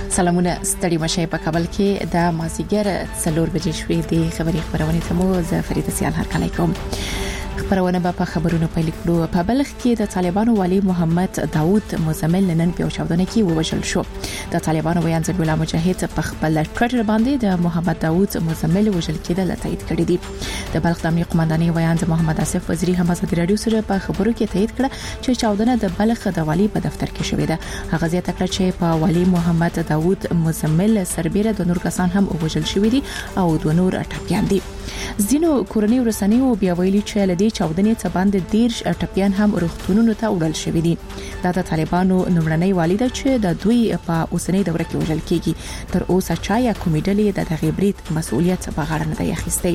سلامونه ستړي مشه په کابل کې د مازیګر 4 بجې شوې د خبرونه ته مو زه فریده سیال هرکلی کوم. خبرونه په خبرونو پیل کړو. په بلخ کې د طالبانو والی محمد داوود مزمل نن په چاودنه کې ووژل شو. د طالبانو ویان ذبیح الله مجاهد په خپل ټویټر باندې د محمد داوود مزمل وژل کېدل تایید کړی دی. د بلخ د امنیه قومندانۍ ویان د محمد اسف وزیری هم ازادي رادیو سره په خبرو کې تایید کړ چې چاودنه د بلخ د والی په دفتر کې شوې ده. هغه زیاته کړه چې په والی محمد داوود مزمل سربېره د نور کسان هم وژل شوې دي او د نور ټپيان دي. ځینو کورنۍ ورسنیو بیا ویلي چې لدی چاودنې څخه باندې 10 ټپيان هم روغتونونو ته وړل شوې دي. دا د طالبانو نمړنۍ والیده چې د دوی په اوسنۍ دوره کې وژل کیږي. تر اوسه چا یا کومیډلې د دغه برید مسؤلیت په غاړه نه دی اخیستی.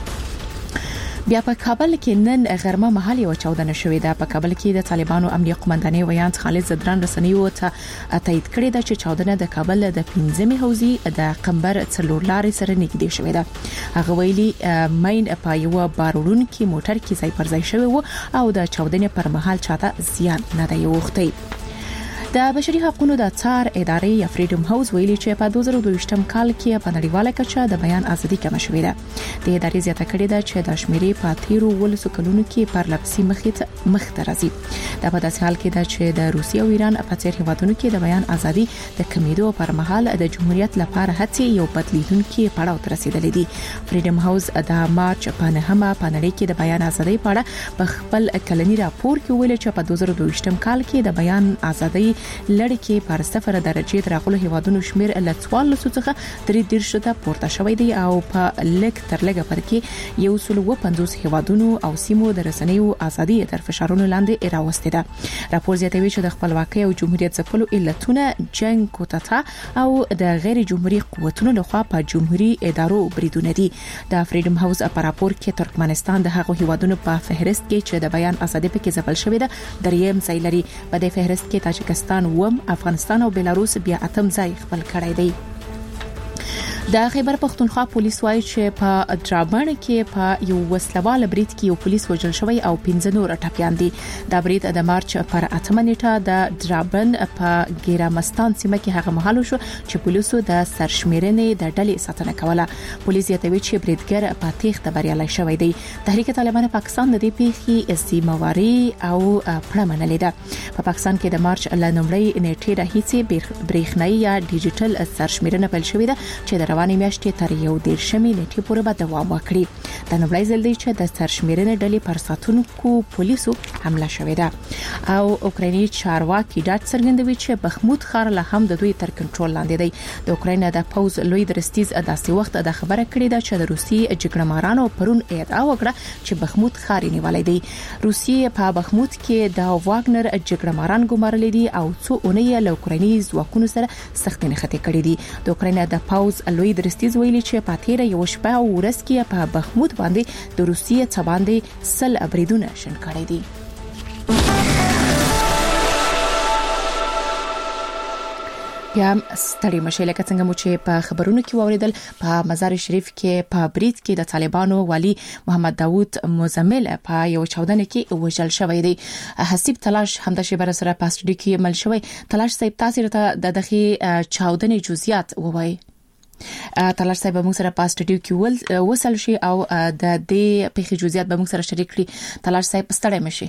بیا په کابل کې نن غرمه مهال یو چاودنه شوې ده. په کابل کې د طالبانو امنیه قومندانۍ ویان خالد زدران رسنیو ته تایید کړی ده چې چاودنه د کابل د 15مې حوزې د قمبر څلور لارې سره نږدې شوې ده. هغه ویلي مین په یو بارون کې موټر کې ځای پر ځای شوی وو او د چاودنې پر مهال چاته زیان نه دی وختی. د بشري حقوقو د څار ادارې یا فریډم هاوس ویلي چې په 2022م کال کې په نړیواله کچه د بیان ازادي کم شوې ده. د ادارې زیاته کړې ده چې د شمیرې په 13 کلونو کې پر لپسي مخ ته راځي. دا په داسې حال کې ده چې د روسیې او ایران په څیر هیوادونو کې د بیان ازادي د کمیدو پر مهال د جمهوریت لپاره هڅې یو بدلیدونکو پړاو ته رسیدلې دي. فریډم هاوس د مارچ په 9مه په نړۍ کې د بیان ازادي په اړه په خپل کلنی راپور کې ویل چې په 2022م کال کې د بیان ازادي لړکې پر 0 درجه راغلو هیوادونو شمیر له 14 څخه 3 ته پورته شوی دی او په لک تر لګه پر کې 150 هیوادونو او سیمو د رسنیو ازادي تر فشارونو لاندې راوستي ده. راپور زیاتوي چې د خپلواکۍ او جمهوریت ځپلو علتونه جنگ کوتتا او د غیر جمهوریت قوتونو لخوا په جمهوریت ادارو بریدونه دي. د فریډم هاوس په راپور کې ترکمنستان د هغو هیوادونو په فهرست کې چې د بیان ازادي پکې ځپل شوی ده دریم ځای لري. په دې فهرست کې تاجکستان افغانستان او بلاروس بیا اتم ځای خپل کړی دی. د خیبر پختونخوا پولیس وایي چې په درابڼ کې په یو وسلوال برید کې یو پولیس وژل شوی او 15 نور ټپيان دي. دا برید د مارچ پر 8 نیټه د درابڼ په ګیرامستان سیمه کې هغه مهال شو چې پولیسو د سرشمیرنې د ډلې ساتنه کوله. پولیس یې چې بریدګر په تیښته بریالي شوی دی. تحریک طالبان پاکستان د دې پیښې استعماري او پړه منلې ده. په پاکستان کې د مارچ لنومړی نیټه راهیسې برېښنايي یا ډیجیټل سرشمیرنه پیل شوې ده چې روانې میاشتې تر یو 10 نیټې پورې به دوام وکړي. د نړۍ ځل دی چې د سرشمیرنې ډلې پر ساتونکو پولیسو حمله شوې ده او اوکرایني چارواکي ډاډ څرګندوي چې بخمود ښار له هم د دوی تر کنټرول لاندې دی. د اوکراین د پوز لوی درستیز داسې وخت د خبره کړې ده چې د روسي جګړهمارانو پرون ادعا وکړه چې بخمود ښار نیولای دی. روسیې په بخمود کې د واګنر جګړهماران ګمارل دي او څو اونۍ له اوکرایني ځواکونو سره سخت نښتې کړې دي. د اوکراین د پوز لوی درستیز ویلي چې په تیر یو شپه او ورځ کې په بخمود باندې د روسیې څخه باندې سل بریدونه شن کړي دي. یا ستړي مشه لکه څنګه مو چې په خبرونو کې واوریدل په مزار شریف کې په برید کې د طالبانو والی محمد داوود مزمل په یو چاودنه کې وژل شوی دی. حسیب تلاش هم د شبر سره پاستډي کې مل شوی. تلاش صاحب تاسو ته د دغه چاودنې جزئیات ووایي. تلاش صاحب موږ سره پاستډیو کې وصل شي او د دې پیښې جزئیات به موږ سره شریک کړي. تلاش صاحب ستړی مشي.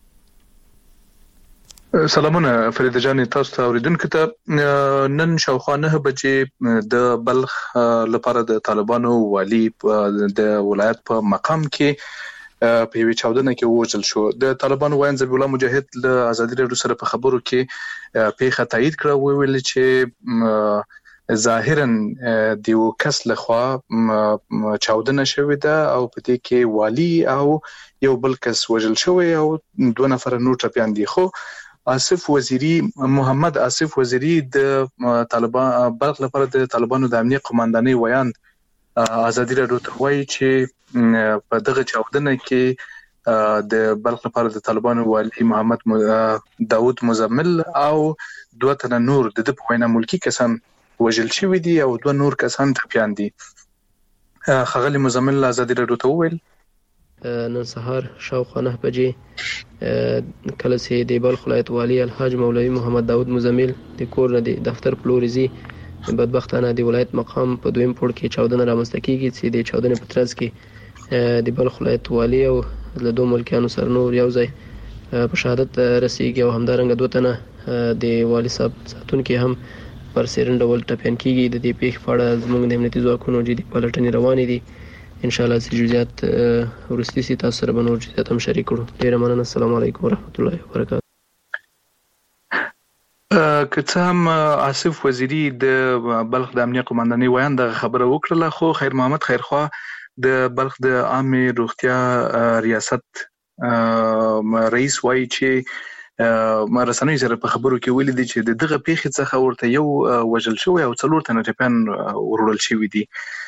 سلامونه فرید جان، تاسو ته اوریدونکو ته نن شاوخوا 9 بجې د بلخ لپاره د طالبانو والی د ولایت په مقام کې په یوه چاودنه کې وژل شو. د طالبانو وایي ذبیح الله مجاهد له ازادي رادیو سره په خبرو کې پیښه تایید کړه. ویل چې ظاهرا د یو کس لخوا چاودنه شوې ده او په دې کې والی او یو بل کس وژل شوی او 2 نفر نور ټپيان دي. خو آصف وزیری محمد آصف وزیری د طالبان بلخ لپاره د طالبانو د امنیه قومندانۍ ویان ازادي رادیو ته وایي چې په دغه چاودنه کې د بلخ لپاره د طالبانو والی محمد داوود مزمل او 2 تنه نور د په وینا ملکی کسان وژل شوی دي او 2 نور کسان ټپيان دي. خغلی مزمل ازادي رادیو ته وویل نن سهار شاوخوا 9 بجې کله چې د بلخ ولایت والی الحاج مولوي محمد داوود مزمل د کور نه د دفتر پلوريزي بدبختانه د ولایت مقام په دویم پوړ کې چاودنه رامنځته کیږي چې د چاودنې په ترڅ کې د بلخ ولایت والي او له دوه ملکیانو سره نور یو ځای په شهادت رسیږي او همدارنګه دوه تنه د والي صاحب ساتونکي هم پر سیرن ډول ټپیان کیږي. د دې پیښې په اړه زموږ د امنیتي ځواکونو جدي پلټنې روانې دي. ان شاء الله چې جزئیات ورستي سي تاسو سره به نور جزئیات هم شریک کړو. ډیره مننه. السلام علیکم ورحمت الله وبرکاته. که څه هم آصف وزیری د بلخ د امنیه قومندانۍ ویان د خبره وکړه، خو خیر محمد خیرخوا د بلخ د عامه روغتیا ریاست رئیس وایي چې رسنۍ سره په خبرو کې ویلي دي چې دغه پیښې څخه ورته یو وژل شوی او 4 تنه ټپیان وروړل شوي دي.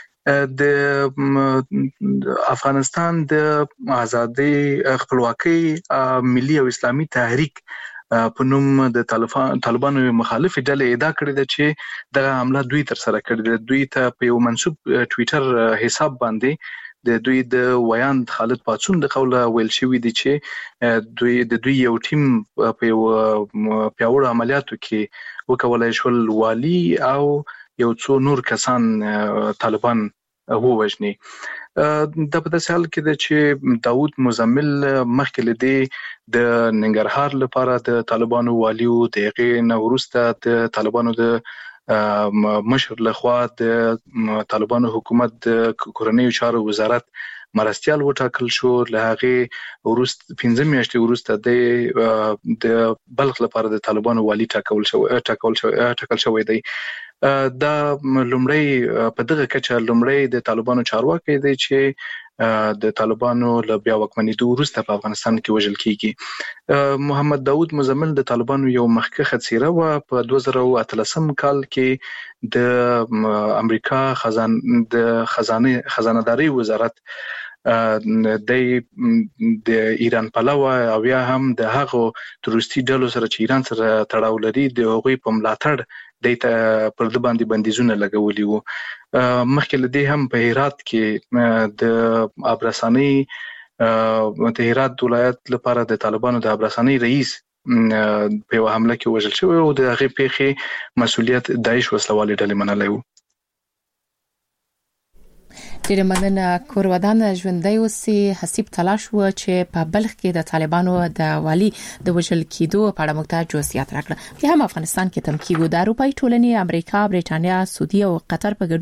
د افغانستان د آزادۍ خپلواکۍ ملي او اسلامي تحریک په نوم د طالبانو مخالف ډلې ادعا کړې ده چې دغه حمله دوی تر سره کړې ده. دوی ته په یو منسوب ټویټر حساب باندې د دوی د ویاند خالد پاتسون د قوله ویل شوی دی چې دوی یو ټیم په یو پیاوړو عملیاتو کې وکولای شول والي او یو څو نور کسان طالبان ووژني. د په داسې حال کې ده چې داود مزمل مخکې له دې د ننګرهار لپاره د طالبانو والیو د هغې نه وروسته د طالبانو د مشر لخوا د طالبانو حکومت د کورنیو چارو وزارت مرستیال وټاکل شو. له هغې وروسته 15 میاشتې وروسته د بلخ لپاره د طالبانو والی ټاکل شوی دی. دا لومړی په دغه کچه لومړی د طالبانو چارواکي دی چې د طالبانو له بیا واکمنېدو وروسته په افغانستان کې وژل کیږي. محمد داود مزمل د طالبانو یو مخکښه څیره و. په 2013 کال کې د امریکا خزانه‌داري وزارت د ایران پلوه او یا هم د هغو تروریستي ډلو سره چې ایران سره تړاو لري د هغوی په ملاتړ دیتا پر د باندې بندیزونه لګولي وو. مخکې له دې هم په هرات کې د ابرساني د هرات ولایت لپاره د طالبانو د ابرساني رئیس په یو حمله کې وژل شوی او د هغې پیښې مسؤلیت داعش وسلوالې ډلې منلی وو. ډیره مننه. کورودان ژوندۍ اوسي. حسیب تلاش و چې په بلخ کې د طالبانو د والی د وژل کېدو په اړه مختلف جزئیات راکړه. په هم افغانستان کې تم کېږي د اروپאי ټولنې، امریکا، بریټانیا، سعودي او قطر په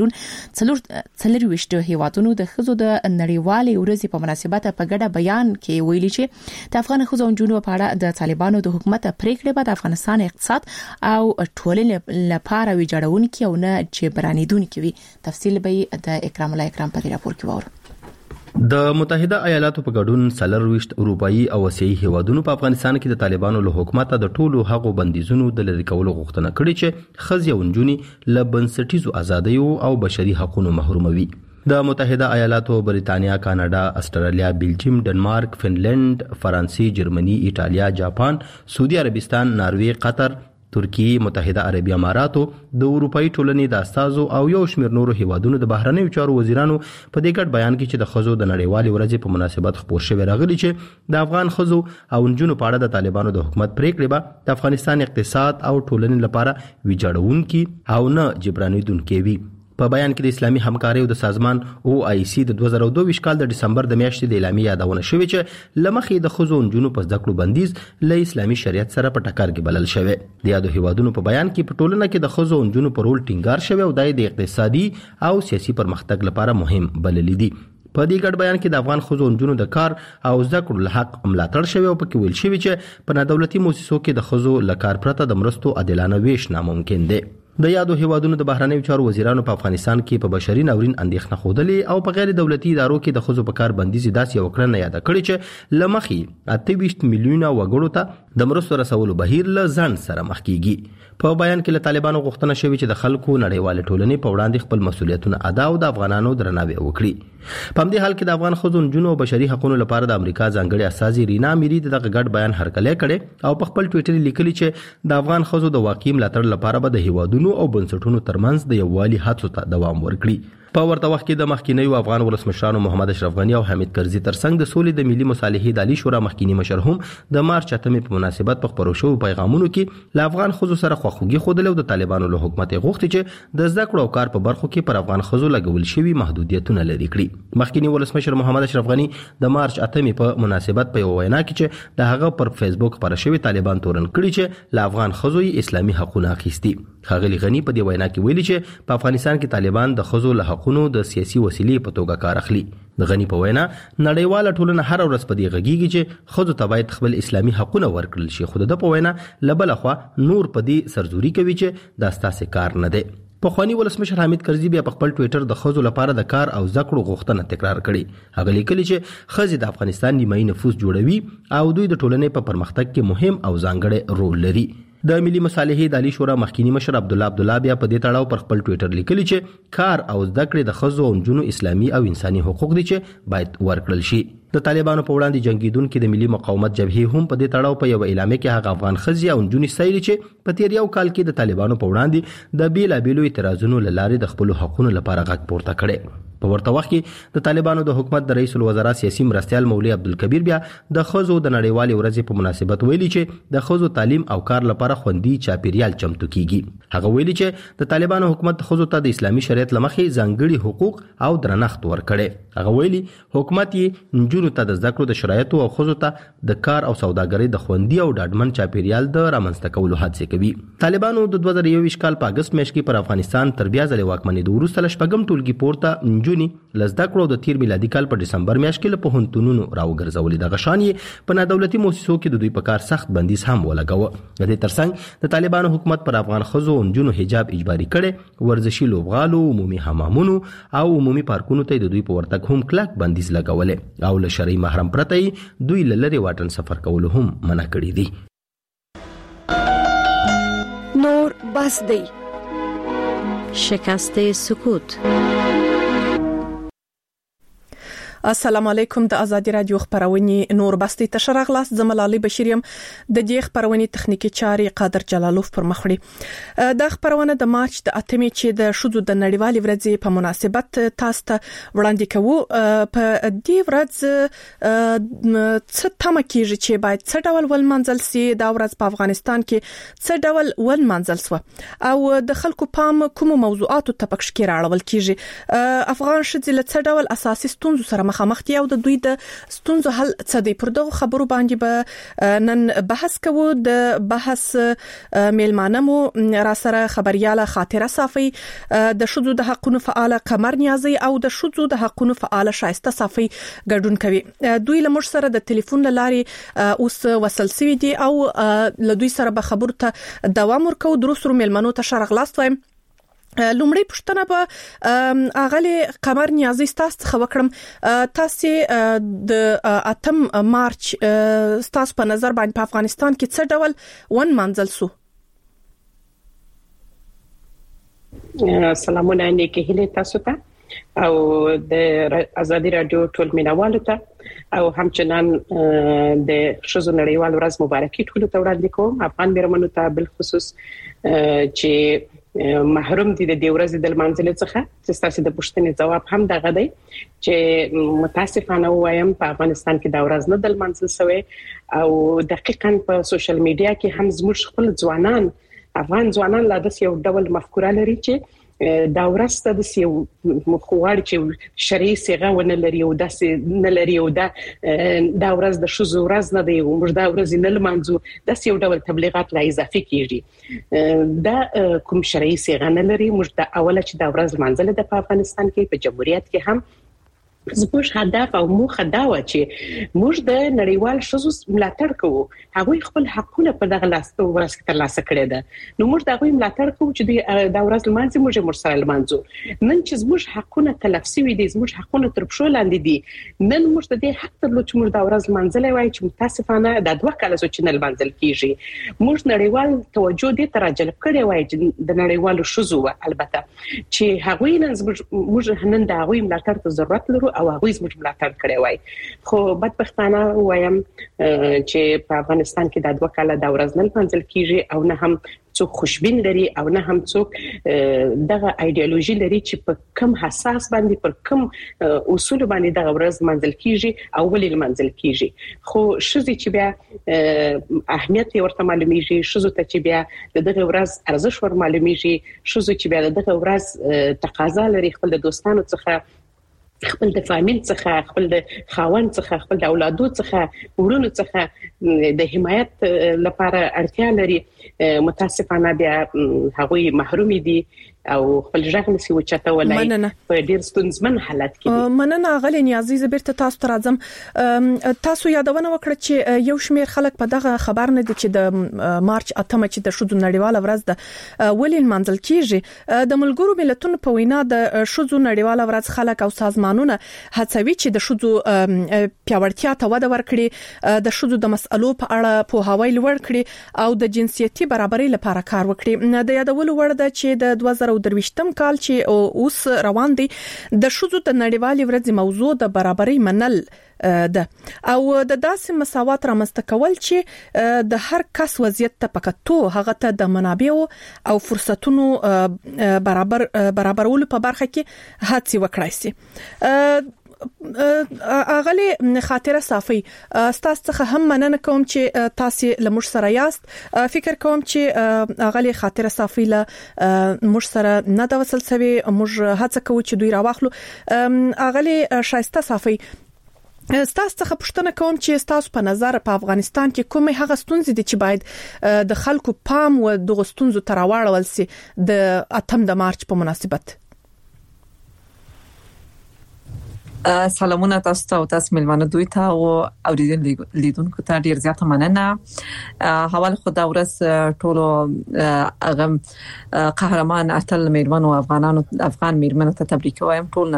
ګډون 24 هیوادونو د خزو د نړیوالې ورځې په مناسبت په ګډه بیان کې ویلي چې د افغان خزو جنونو په اړه د طالبانو د حکومت پریکړې به د افغانستان اقتصاد او ټولنې لپاره ویجاړونکي او نه جبرانیدونکي وي. تفصیل به د اکرام الله اکرام په راپور کې وره. د متحده ایالاتو په ګډون 24 اروپאי او اسیایي هیوادونو په افغانستان کې د طالبانو له حکومت د ټولو هغو بندیزونو د لری کولو غوښتنه کړې چې خزي او نجونی له بنسټیزو ازادیو او بشري حقوقو محروموي. د متحده ایالاتو، بریتانیا، کاناډا، استرالیا، بلجیم، ډنمارک، فنلند، فرانسې، جرمني، ایټالیا، جاپان، سعودي عربستان، ناروې، قطر، ترکیه، متحده عربی اماراتو، د اروپאי ټولنې د استازو او یو شمېر نورو هیوادونو د بهرنیو چارو وزیرانو په دې ګډ بیان کې چې د خزو د نړیوالې ورځې په مناسبت خبر شوی راغلی چې د افغان خزو او نجونو په اړه د طالبانو د حکومت پریکړې به د افغانستان اقتصاد او ټولنې لپاره ویجاړونکي او نه جبرانیدونکي وي. په بیان کې د اسلامي همکارۍ د سازمان OIC د 2022 کال د دسمبر د میاشتې د اعلامیې یادونه شوې چې لمخې د خزو نجونو په زده کړو بندیز له اسلامي شریعت سره په ټکر کې بلل شوی. د یادو هیوادونو په بیان کې په ټولنه کې د خزو نجونو په رول ټینګار شوی او د اقتصادي او سیاسي پرمختګ لپاره مهم بلل دي. په دې ګډ بیان کې د افغان خزو نجونو د کار او زده کړو له حق ملاتړ شوی او پکې ویل شوی چې په نادولتي مؤسسو کې د خزو له کار پرته د مرستو عادلانه ویش ناممکن دی. د یادو هیوادونو د بهرنیو چارو وزیرانو په افغانستان کې په بشري ناورین اندېښنه خوده او په غیر دولتي ادارو کې د خزو په کار بندیز داسې یو کړنه یاد کړی چې لمخې 28 میلیونه وګړو ته د مرستو رسولو بهیر له ځان سره مخ کیږي. په بیان کې له طالبانو غوښتنه شوې چې د خلکو نړیوال ټولنې په وړاندې خپل مسؤلیتونه ادا او د افغانانو درناوی وکړي. په همدې حال کې د افغان خزو نجونو او بشري حقوقو لپاره د امریکا ځانګړي استازي رینا میری دغه ګډ بیان هرکلی کړي او په خپل ټویټر لیکلي چې د افغان خزو د واقعي ملاتړ لپاره به د هیوادونو او بنسټونو ترمنځ د یووالي هڅو ته دوام ورکړي. په ورته وخت کې د مخکینیو افغان ولسمشرانو محمد اشرف غنی او حمید کرزي ترڅنګ د سولې د ملي مصالحې د عالی شورا مخکینی مشر هم د مارچ 8 په مناسبت په خبرو شو پیغامونو کې ل افغان خزو سره خواخوږي خوده او د طالبانو له حکومت غوښتي چې د زده کړو او کار په برخو کې پر افغان خزو لګول شوی محدودیتونه لري کړی. مخکینی ولسمشر محمد اشرف غنی د مارچ 8 په مناسبت په وینا کې چې د هغه پر فیسبوک پر شوی طالبان تورن کړی چې ل افغان خزو اسلامي حقوقونه اخیستي. خاغلی غنی په دې وینا کې ویلي چې په افغانستان کې طالبان د خزو له حقوقو د سیاسي وسیلې په توګه کار اخلي. د غنی په وینا نړیواله ټولنه هر ورځ په دې غږیږي چې خزو ته باید خپل اسلامي حقوقونه ورکړل شي، خو د په وینا لبل خو نور په دې سرزوري کوي چې دا ستاسو کار نه دی. په خواني ولسمشر حمید کرزي بیا په خپل ټوئیټر د خزو لپاره د کار او زکړو غوښتنه تکرار کړي. هغه لیکلي چې خزي د افغانستان نیمایي نفوس جوړوي او دوی د ټولنې په پرمختګ کې مهم او ځانګړی رول لري. د ملي مصالحې د عالی شورا مخکینی مشر عبدالله بیا په دې تړاو پر خپل ټوئیټر لیکلي چې کار او زده کړې د خزو او نجونو اسلامي او انساني حقوق دي چې باید ورکړل شي. د طالبانو په وړاندې جنگیدونکو د ملي مقاومت جبهې هم په دې تړاو په یو اعلامیه کې هغه افغان خزي او نجونې سایلي چې په تیر یو کال کې د طالبانو په وړاندې د بیلابیلو اعتراضونو لاره د خپل حقوقو لپاره غږ پورته کړي. په ورته وخت کې د طالبانو د حکومت د رئیس الوزرا سیاسي مرستیال مولوی عبدالکبیر بیا د خزو د نړیوالې ورځې په مناسبت ویلي چې د خزو تعلیم او کار لپاره خوندي چاپیریال چمتو کیږي. هغه ویلي چې د طالبانو حکومت خزو ته د اسلامي شریعت لمخې ځانګړي حقوق او درنښت ورکړي. هغه ویلي حکومت یې نجونو ته د زده کړو د شرایطو او خزو ته د کار او سوداګرۍ د خوندي او ډاډمن چاپیریال د رامنځته کولو هڅه کوي. طالبانو د 2021 کال په اگست میاشت کې پر افغانستان تر بیا ځلې واکمنۍ د وروسته لشپږم ټولګي پورته نجونې لزده کړو د تیر میلادي کال په دسمبر میاشت کې له پوهنتونونو راوګرځولې. د غشانې په نادولتي مؤسسو کې د دوی په کار سخت بندیز هم ولګاوه. د دې ترڅنګ د طالبانو حکومت پر افغان خزو او نجونو حجاب اجباري کړي، ورزشي لوبغالو، عمومي حمامونو او عمومي پارکونو ته د دوی په ورتګ هم کلک بندیز لګولې او له شرعي محرم پرته دوی لری واټن سفر کول هم منع کړی دي. نور بس دی شکست سکوت. السلام علیکم. د ازادي رادیو خبرونه نور بستي تشرغ لاس زملالي بشیریم د دې خبرونه تخنیکی چاري قادر جلالوف پر مخړي. د خبرونه د مارچ د 8 چې د شذو د نړیوالې ورځې په مناسبت تاسو ته وړاندې کوو. په دې ورځ څه تمه کیږي چې باید څه ډول ول منځل سي دا ورځ په افغانستان کې څه ډول ول منځل سو او د خلکو پام کوم موضوعاتو ته پکښ کې راړول کیږي. افغان شذې له څه ډول اساسي ستونزو سره مخامختي او د دوی د ستونزو حل څه دی. پر دغه خبرو باندې به نن بحث کوو. د بحث میلمانه مو را سره خبرياله خاطره صافي، د شذو د حقوقو فعال قمر نیازي او د شذو د حقوقو فعال شایسته صافي ګډون کوي. دوی له موږ سره د ټلیفون لارې اوس وصل سوي دي او له دوی سره به خبرو ته دوام ورکو. دروسرو میلمنو ته شرغلاست وایم. لومړی پښتنه به اغلی قمر نیازي تاسو څخه وکړم. تاسو د 8 مارچ تاسو په نظر باندې په افغانستان کې څه ډول ون منځل سو؟ سلامونه نیکه هله تاسو ته او د ازادي رادیو ټول مینوالو ته او همچنان د شذو نړیوال ورځ مبارکي ټول ته وړاندې کوم. افغان میرمنو ته بل خصوص چې محروم دي د دې ورځې د منځل څخه چې تاسو د پښتنې جواب هم دغه دی چې متاسفانه وایم په افغانستان کې دا ورځ نه د منځل سوی او دقیقاً په سوشل میډیا کې هم زموږ خپل ځوانان افغان ځوانان لا د یو ډول مفکوره لري چې دا ورسته د یو مخوار چې شرعي صيغه ونه لري او داسې نه لري او دا ورځ د شذو ورځ نه دی او موږ دا ورځ نه لمانځو. د یو ډول تبلیغات لا اضافي کیږي. دا کوم شرعي صيغه نه لري. موږ د اوله چې دا ورځ منځله د افغانستان کې په جمهوریت کې هم زموږ هدف او موخه دا و چې موږ د نړیوال شذو ملاتړ کوو. هغه خپل حقونه په دغه لاسته ورسې ترلاسه کړي ده. نو موږ دغه ملاتړ کوو چې دا ورځ لمانځي موږ سره لمانځو. نن چې زموږ حقونه تلف شوي دي، زموږ حقونه تر پښو لاندې دي، نن موږ د دې حق درلود چې موږ دا ورځ لمانځلې وای چې متاسفانه د 2 کال چې نه لمانځل کیږي. موږ نړیوال توجه دې ته راجلب کړي وای چې د نړیوالو شذو البته چې هغه نن موږ نن د هغه ملاتړ ته ضرورت لرو او هغه زموږ ملاتړ کړی وای خو بدبختانه وایم چې په افغانستان کې د 2 کاله د ورځ نه منځل کیږي او نه هم څوک خوشبین لري او نه هم څوک دغه ایدئولوژي لري چې په کم حساس باندې پر کم اصول باندې دغه ورځ منځل کیږي او ولې منځل کیږي خو شذ چې بیا اهمیت ورته معلومیږي شذ ته چې بیا دغه ورځ ارزښت ور معلومیږي شذ چې بیا دغه ورځ تقاضا لري خپل د دوستانو څخه خپل د فامیل څخه خپل د خاوند څخه خپل د اولادو څخه ورونو څخه د حمایت لپاره اړتیا لري متاسفانه بیا هغوی محروم دي او خپل ژغ نسی وچته ولای په ډیر ستونزمن حالت کې دي مننه غلې نیازي زبرته تاسو ته راځم تاسو یادونه وکړه چې یو شمیر خلک په دغه خبر نه دي چې د مارچ 8 چې د شذو نړیواله ورځ ده ولې منځل کیږي د ملګرو ملتونو په وینا د شذو نړیواله ورځ خلک او سازمانونه هڅوي چې د شذو پیاوړتیا ته وده ورکړي د شذو د مسألو په اړه پوهاوی لوړ کړي او د جنسيتي برابرۍ لپاره کار وکړي د یادولو وړ ده چې د 2023م کال چې اوس روان دي د شذو د نړیوالې ورځې موضوع د برابرۍ منل ده او د داسې مساوات رامنځته کول چې د هر کس وضعیت ته پکتو هغه ته د منابع او فرصتونو برابرولو په برخه کې هڅه وکړای شي اغلی خاطره صافي تاسو څخه هم مننه کوم چې تاسو لمر سره یاست فکر کوم چې اغلی خاطره صافي له مر سره نه د وصل سوي موږ هڅه کوو چې دوی راوخلو اغلی شایسته صافي تاسو څخه پوښتنه کوم چې تاسو په نظر په افغانستان کې کومه هغه ستونزې دي چې باید د خلکو پام و د ستونزو تراوړول سي د 8 د مارچ په مناسبت سلامونه تاسو ته او تاسو ملمانه دوی ته او اوریدونکو ته ډیر زیاته مننه حواله خدا ورځ ټولو هغه قهرمان اتل میرمن او افغان میرمن ته تبریک وایم ټول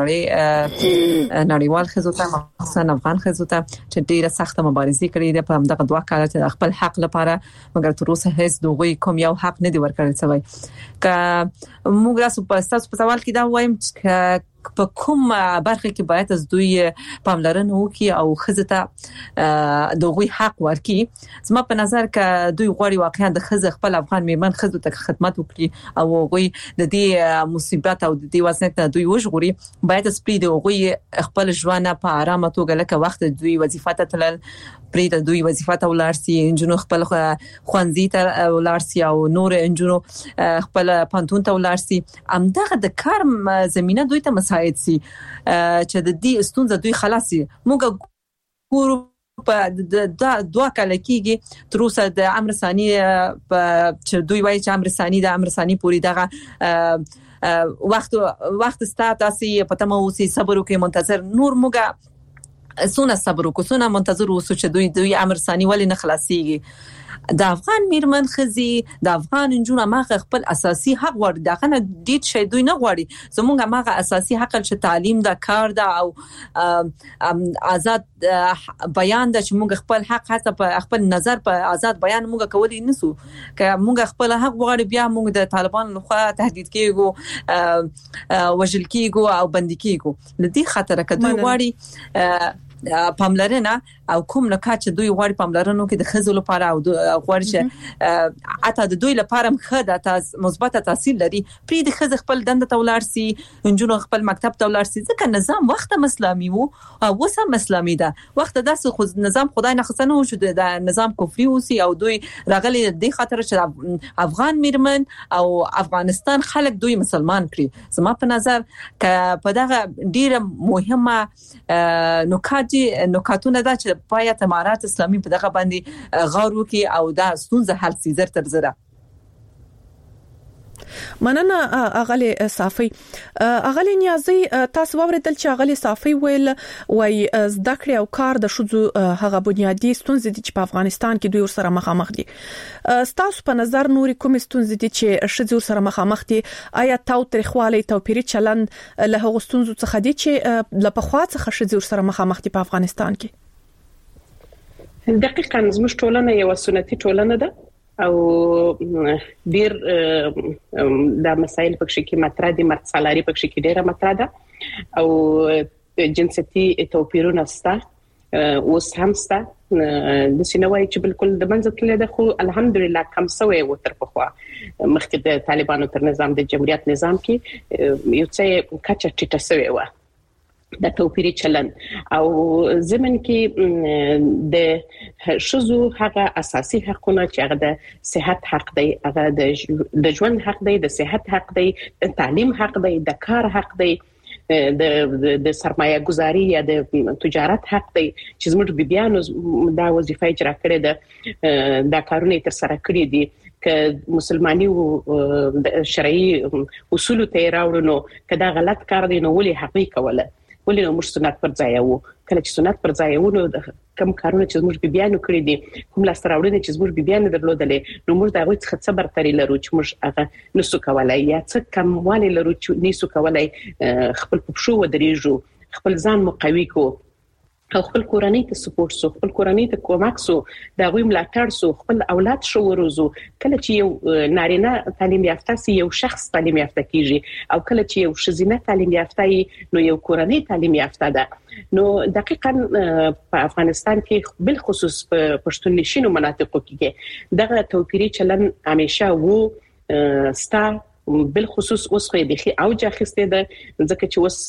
نړیوال خزو ته خصوصا افغان خزو ته چې ډیره سخته مبارزه کړې ده په دغه 2 کال کې خپل حق لپاره مګر تر اوسه هیڅ دوی کوم یو حق نه دی ورکړل شوی ک موږ تاسو په سوال کې دا وایم چې په کوم برخه کې باید از دوی پاملرنه وکړي او خزته دوی حق ورکړي زما په نظر ک دوی غواړي واقعا د خزه خپل افغان میرمن خزو ته خدمت وکړي او دوی د دې مصیبت او د دې وضعیت دوی وژغوري باید سپری دوی خپل ژوند په آرامه توګه لکه وخت دوی وظیفه ته تلل پرې د دوی وظیفه ته ولارسي انجنونو خپل خوانزي ته ولارسي او نور انجنونو خپل پانتون ته ولارسي امدغه د کار زمينه دوی ته مساعد سي چې د دې ستونزه دوی خلاصي موږ ګورو په 2 کال کېږي تر اوسه د عمر ثاني چې دوی وایي چې عمر ثاني پوری دغه وخت ستاسو په تمه اوسې صبر وکړئ منتظر نور موږ سونه صبر وکړو سونه منتظر اوسو چې دوی امر ثاني ولې نه خلاصيږي د افغان میرمن خزي د افغان انجونو ماغه خپل اساسي حق ورته دغه نه دید شي دوی نه غواړي زموږ ماغه اساسي حق چې تعلیم د کار د او آزاد بیان د چې موږ خپل حق حتی په خپل نظر په آزاد بیان موږ کولای نسو که موږ خپل حق غواړي بیا موږ د طالبان لخوا تهدید کیږو وژل کیږو او بندي کیږو لدی خطر کدوې غواړي پاملرنه او کوم نکات چې دوی غواړي پاملرنه کې د خزو لپاره او غواړي چې اته د دوی لپاره مخه د مثبت تاثیر لري پرې د خزو خپل دند ته ولارسي انجونو خپل مکتب ته ولارسي ځکه نظام وخت اسلامي وو او وسم اسلامي ده وخت داسې خو نظام خدای نه خصنه وو چې د نظام کفري اوسي او دوی راغلي د خاطر چې افغان میرمن او افغانستان خلک دوی مسلمان کړي زما په نظر ک په دغه ډیره مهمه نکاتونه دا چې باید امارات اسلامي په دغه باندې غور وکړي او دا ستونزه حل سي زر تر زره مننه اغلی صافي اغلی نیازي تاسو ووریدل چې اغلی صافي ویل وای زده کړې او کار د شذو هغه بنیادی ستونزې دي چې په افغانستان کې دوی سره مخامخ دي تاسو په نظر نوري کوم ستونزې دي چې شذو سره مخامخ دي آیا تاوتریخوالی توپیری چلند له هغه ستونزو څخه دي چې له پخوا څخه شذو سره مخامخ دي په افغانستان کې دقیقاً زموږ ټولنه یو سنتي ټولنه ده او ډیر د مسایل په شکل مطرح دي مرد سالاري په شکل ډیره مطرح ده او جنسيتي توپیرونه سته اوس هم سته د سینوي چې بالکل د منځ تللی ده خو الحمدلله کم سوی و تر پخوا مخکې د طالبانو تر نظام د جمهوریت نظام کې یو څه کچه ټیټه سوی و د توپیری چلن او زمن کې د شذو هغه اساسي حقونه چې هغه د صحت حق دی هغه د ژوند حق دی د صحت حق دی د تعلیم حق دی د کار حق دی د سرمایه گذاری یا د تجارت حق دی چې زموږ بیبيانو دا وظیفه اجرا کړې ده دا کارونه تر سره کړې دي ک مسلمانۍ او شرعي اصول ته راوړنو کدا غلط کار دی نو ولې حقي کوله ولې نو موږ سنت پر ځای وو کله چې سنت پر ځای وو نو کم کارونه چې موږ بیبيانو کړې دي کوم لاس راوړنه چې موږ بیبيانو درلودلې نو موږ دا غوښ څه صبر ترې لرو چې موږ هغه نسو کولای یا څه کم والي لرو چې نسو کولای خپل پښو ودرېږو خپل ځان مقوي کو خپل کورنۍ ته سپورټ سو خپل کورنۍ ته کومک سو دا غوي ملاتړ سو خپل اولاد شو وروزو کله چې یو نارینه تعلیم یافته سي یو شخص تعلیم یافته کیږي او کله چې یو شزینه تعلیم یافته نو یو کورنۍ تعلیم یافته ده نو دقیقاً په افغانستان کې بل خصوص په پښتون نشینو مناطقو کې دغه توپیری چلن همیشه وو ستا بل خصوص اوس خو د اوج اخیسته ده ځکه چې اوس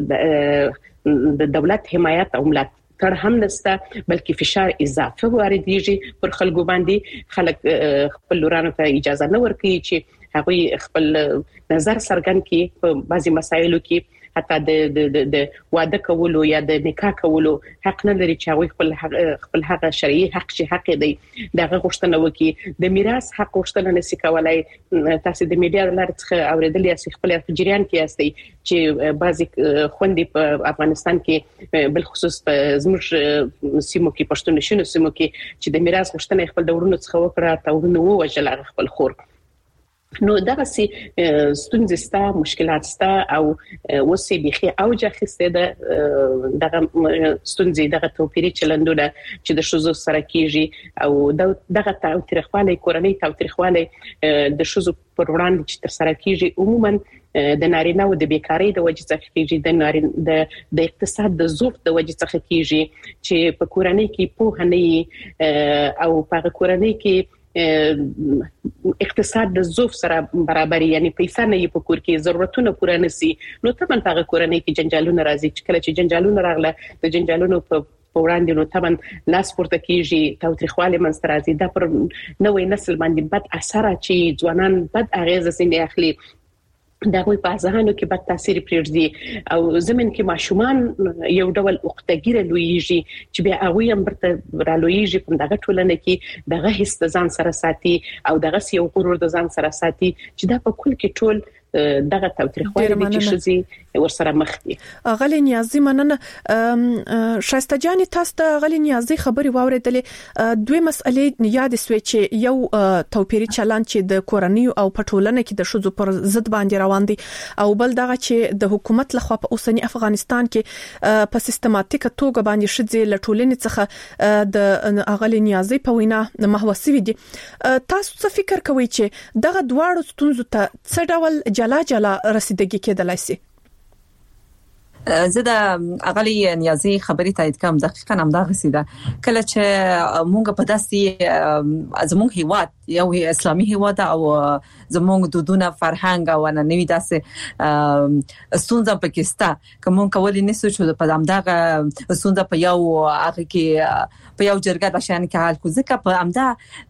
د دولت حمایت او ملاتړ هم نشته بلکې فشار اضافه واردېږي پر خلکو باندې خلک خپل لورانو ته اجازه نه ورکوي چې هغه خپل نظر څرګند کړي په بعضي مسایلو کې حتی د واده کولو یا د نکاح کولو حق نه لري چې هغه خپل حق شرعي حق چې حق دی دغه غوښتنه وکړي د میراث حق غوښتنه نشي کولای تاسو د میډیا لپاره څخه اوریدلې چې خپل جریان کې استي چې بعضي خوندې په افغانستان کې بل خصوص په زموږ سیمو کې پښتون نشینو سیمو کې چې د میراث غوښتنه خپل د ورونو څخه وکړه تا ورونو ووجل خپل خور نو دغه سي ستونزې ستا مشکلات ستا او وسې بيخي اوج اخیسته دغه ستونزې دغه توپیری چلندونه چې د شوزو سره کیږي او دغه تاریخوالي کورنۍ تاریخوالي د شوزو پر وړاندې چې تر سره کیږي عموما د نارینه او د بیکاری د وجې څخه کیږي د اقتصاد د ضعف د وجې څخه کیږي چې په کورنۍ کې په هني او په کورنۍ کې اقتصاد د ضعف سره برابر یعنی پیسې نه په کور کې ضرورتونه پوره نشي نو ته من هغه کورنۍ کې جنجالونه راځي چې کله چې جنجالونه راغله د جنجالونو په وړاندې نو تمن لاس پورته کیږي تاوتریخواله منځ راځي دا پر نوې نسل باندې بد اثر چې ځوانان بد اغیزه سینې اخلي دا غوي په ځانو کې بد تاثیر پرېږدي او زمين کې ماشومان یو ډول وختګیره لویږي چې بیا هغه هم برته رالویږي په دغه ټولنه کې دغه هیڅ ځان سره ساتي او دغه یو غرور د ځان سره ساتي چې دا په کل کې ټول دغه توتریخواله دي چې شزي ورسره مخ دي غلي نیازي مننه شایسته جان تاسو ته غلي نیازي خبري واوریدلې دوی مسئلې یاد سوي چې یو توپیری چلن چې د کورنۍ او پټولنه کې د شذو پر ضد باندې روان دي او بل دغه چې د حکومت لخوا په اوسنی افغانستان کې په سیستماتیک توګه باندې شذې لټولنې څخه د غلي نیازي په وینا محوسي دي تاسو څه فکر کوئ چې دغه دواړو ستونزو ته څه ډول جلا رسیدګي کېدلای شي زه د اغلی نیازي خبري تایید کوم دقیقاً هم دا غسیده کله چې مونږ په داسې زموږ هیواد یو اسلامي هیواد او زموږ دودونه فرهنګ او ننوي داسې ستونزه پکستا کوم کولې نسو چې په امداغه ستونزه په یو هغه کې په یو جرګه د شان کې حل کو ځکه په امدا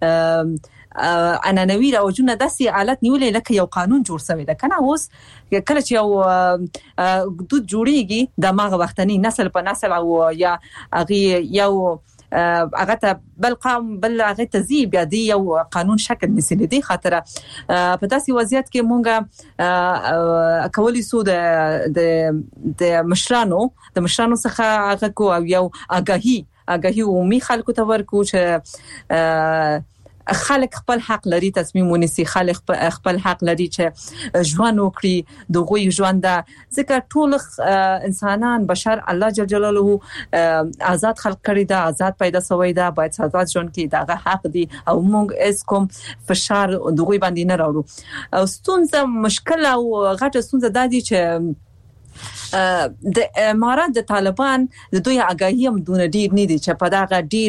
انا نوی راوجونه داسې حالت نیولې لکه یو قانون جوړ شوی ده کنه اوس کله چې یو دود جوړیږي د ماغه وختنی نسل په نسل او یا هغه یو هغه ته بل قام بل هغه تزي بیا دی یو قانون شکل نسل دي خاطر په داسې وضعیت کې مونږه کولی سو د مشرانو څخه هغه کو او یو اگاهي او می خلکو ته ورکو چې خلک خپل حق لري تصمیم ونیسي خلک خپل حق لري چې ژوند وکړي دغه ژوند ځکه ټول انسانان بشر الله جل جلاله آزاد خلق کړی دا آزاد پیدا شوی دا باید آزاد ژوند کې دغه حق دی او موږ اس کوم فشار دغه باندې نه راوړو او ستونزه مشکل او غټه ستونزه د دې چې د امارات د طالبان د دوی آگاهی هم دونه ډیر نه دي چې په دغه ډیر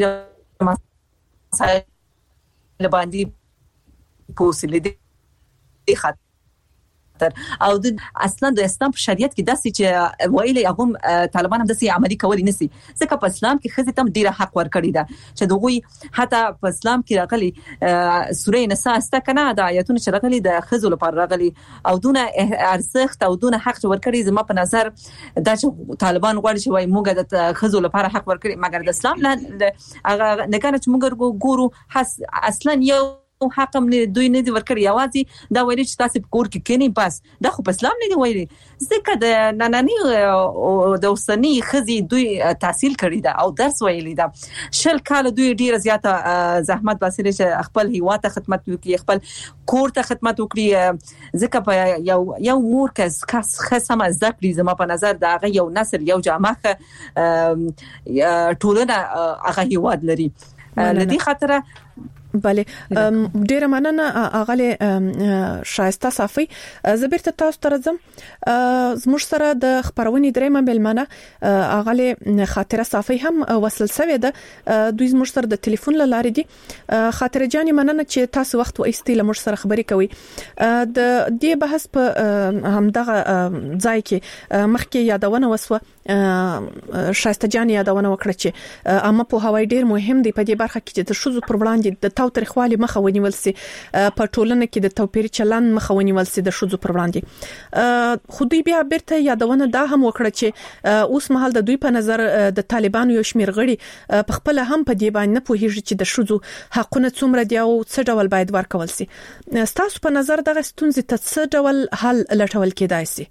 مسایل باندې پوسیل دي خاطر او د اصلا د اسلام شریعت کې داسې چې ویلي هغه طالبان هم داسې عملی کولی نسی ځکه په اسلام کې خزې تم ډیره حق ورکړي ده چې دوی حتی په اسلام کې راغلي سورې نساء است کنه د آیاتونو چې راغلي د خزو لپاره راغلي او دونه ارزښت او دونه حق ورکړي زما په نظر دا چې طالبان غواړي چې وای موږ د خزو لپاره حق ورکړي مګر د اسلام نه هغه نه کنه چې موږ ګورو اصلا یو حق هم دوی نه دي ورکړي یوازې دا ویلي چې تاسو په کور کې کینی بس دا خو په اسلام نه دی ویلي ځکه د نننی او د اوسنی خزي دوی تحصیل کړی دا او درس ویلي دا شل کال دوی ډیره زیاته زحمت باسي چې خپل هیواد ته خدمت وکړي خپل کور ته خدمت وکړي ځکه په یو مور کس خصم ذکر زما په نظر دا یو نسل یو جامعه ټولنه هغه هیواد لري لدی خاطر بله ډیره مننه اغله شایسته صافي زبرت تاسو ترځم زموږ سره د خبرونې درېمه ملمنه اغله خاطره صافي هم وصل سوي ده دوی زموږ سره د ټلیفون لاره دي خاطره جاني مننه چې تاسو وخت و ایستله موږ سره خبرې کوي د دې بحث په همدغه ځای کې مخکې یادونه وسوه شایسته جاني یادونه وکړه چې اما په هوای ډیر مهم دی په دې برخه کې چې د شوزو پر وړاندې د تاوتریخوالي مخه ونیول سي په ټولنه کې د توپیر چلن مخه ونیول سي د شوزو پر وړاندې خو دوی بیا بیرته یادونه دا هم وکړه چې اوس مهال د دوی په نظر د طالبانو یو شمیر غړي په خپل هم په دې باندې نه پوهیږي چې د شوزو حقونه څومره دی او څه ډول باید ورکول سي تاسو په نظر دغه ستونزې ته څه ډول حل لټول کېدای سي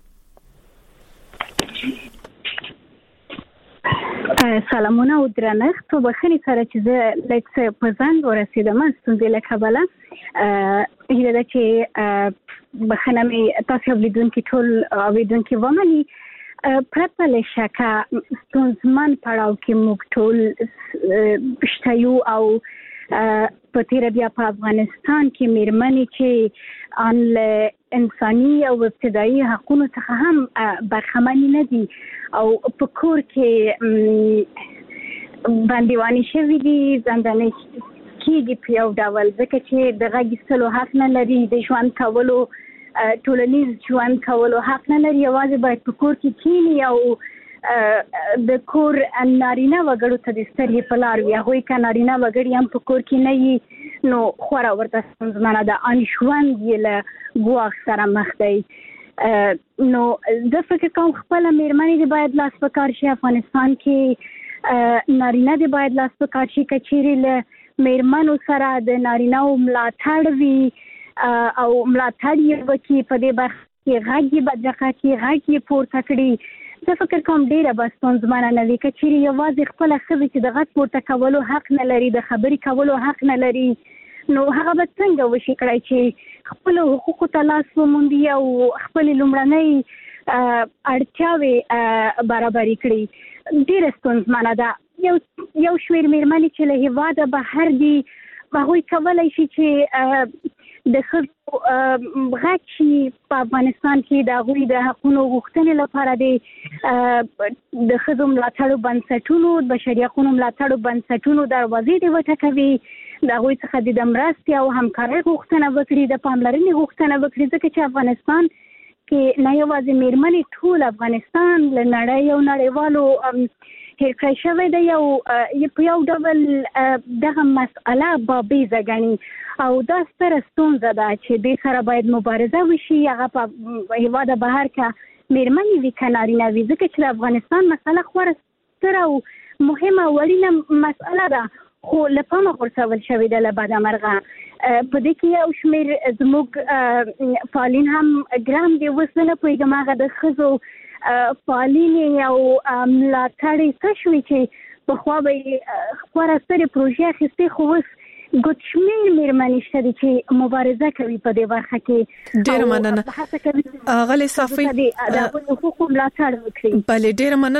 سلامونه او درنښت په بخښنې سره چې زه لکه په ځان ورسېدم ستونزې له کبله هیله ده چې بخښنه مې تاسو اوریدونکو ټول اوریدونکو ومني پرته له شکه ستونزمن پړاو کې موږ ټول شتایو او په تیر بیا په افغانستان کې میرمنې چې ان انساني او ابتدایي حقوقو څخه هم برخمنې نه دي او په کور کې باندېواني شوي دي زنداني کېږي په یو ډول ځکه چې د غږ ایستلو حق نه لري د ژوند کولو ټولنیز ژوند کولو حق نه لري یوازې باید په کور کې کېني او د کور نارینه وګړو ته د سترګې په لار وي هغوی که نارینه وګړي هم په کور کې نه وي نو خورا ورته ستونزمنه ده ان ژوند یې له ګواښ سره مخ دی نو زه فکر کوم خپله میرمنې دې باید لاس په کار شي افغانستان کې نارینه دې باید لاس په کار شي که چیرې له میرمنو سره د نارینهو ملاتړ وي او ملاتړ یې وکړي په دې برخه کې غږ یې بدرقه کړي غږ یې پورته کړي زه فکر کوم ډیره به ستونزمنه نه وي که چیرې یوازې خپله ښځه چې د غږ پورته کولو حق نه لري د خبرې کولو حق نه لري نو هغه به څنګه وشي کړای چې خپل حقوقو ته لاس وموندي او خپل لومړنۍ اړتیاوې برابرې کړي ډیره ستونزمنه ده یو شمېر میرمنې چې له هېواده بهر دي هغوی کولی شي چې د ښځو غږ شي په افغانستان کې د هغوی د حقونو غوښتنې لپاره د ښځو ملاتړو بنسټونو بشري حقونو ملاتړو بنسټونو دروازې دې وټکوي د هغوی څخه د مرستې او همکارۍ غوښتنه وکړي د پاملرنې غوښتنه وکړي ځکه چې افغانستان کې نه یوازې میرمنې ټول افغانستان له نړۍ او نړیوالو هیر کړی شوی دی په یو ډول دغه مسأله بابیزه ګڼي او دا ستره ستونزه ده چې دې سره باید مبارزه وشي هغه په هېواده بهر که میرمنې وي که نارینه وي ځکه چې د افغانستان مسله خورا ستره او مهمه او اړینه مسأله ده خو له پامه غورځول شوې ده له بده مرغه په دې کې یو شمېر زموږ فعالین هم ګرام دي اوس زه نه پوهېږم هغه د ښځو فعالینې او ملاتړې څه شوې چې پخوا به یې خورا سترې پروژې اخیستې خو اوس ګوت شمېر میرمنې شته دي چې مبارزه کوي په دې برخه کې ډېره مننه اغلې صافي د حقوقو ملاتړ وکړي بله ډېره مننه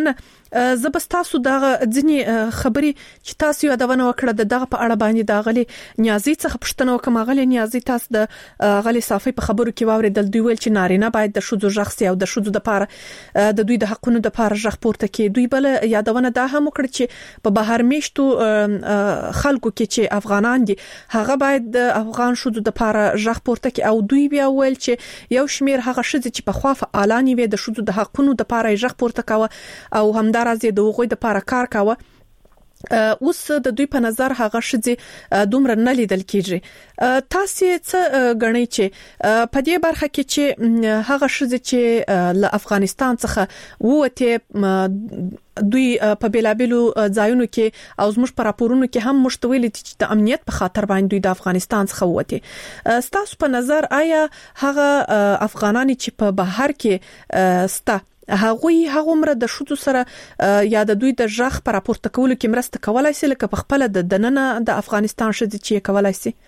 زبستاسو دغه ځنی خبري چې تاسو یادونه وکړه دغه په اړه باندې د غلي نیازي څخه پښتنه وکم غلي نیازي تاسو د غلي صافي په خبرو کې واوریدل دوی ویل چې نارینه باید د شذو شخصي او د شذو د پاره د دوی د حقونو د پاره ژغ پورته کې دوی بل یادونه دا هم وکړه چې په بهر میشتو خلکو کې چې افغانان دي هغه باید د افغان شذو د پاره ژغ پورته کې او دوی بیا ویل چې یو شمیر هغه شذ چې په خواف اعلان وي د شذو د حقونو د پاره ژغ پورته کاوه او هم راځي د وغوي د پاره کار کاوه اوس د دوی په نظر هغه شذ دومره نه لیدل کیږي تاسو څه غنئ چې په دې برخه کې چې هغه شذ چې له افغانستان څخه وته دوی په بیلابلو ځایونو کې او زموږ پر راپورونو کې هم مشتویل دي چې د امنیت په خاطر باندې دوی د افغانستان څخه وته ستاسو په نظر آیا هغه افغانان چې په بهر کې ستا هغه مر د شذو سره یا د دوی د ژغ پر راپورته کولو کې مرسته کولای شي لکه په خپل د دننه د افغانستان شذ چې کولای شي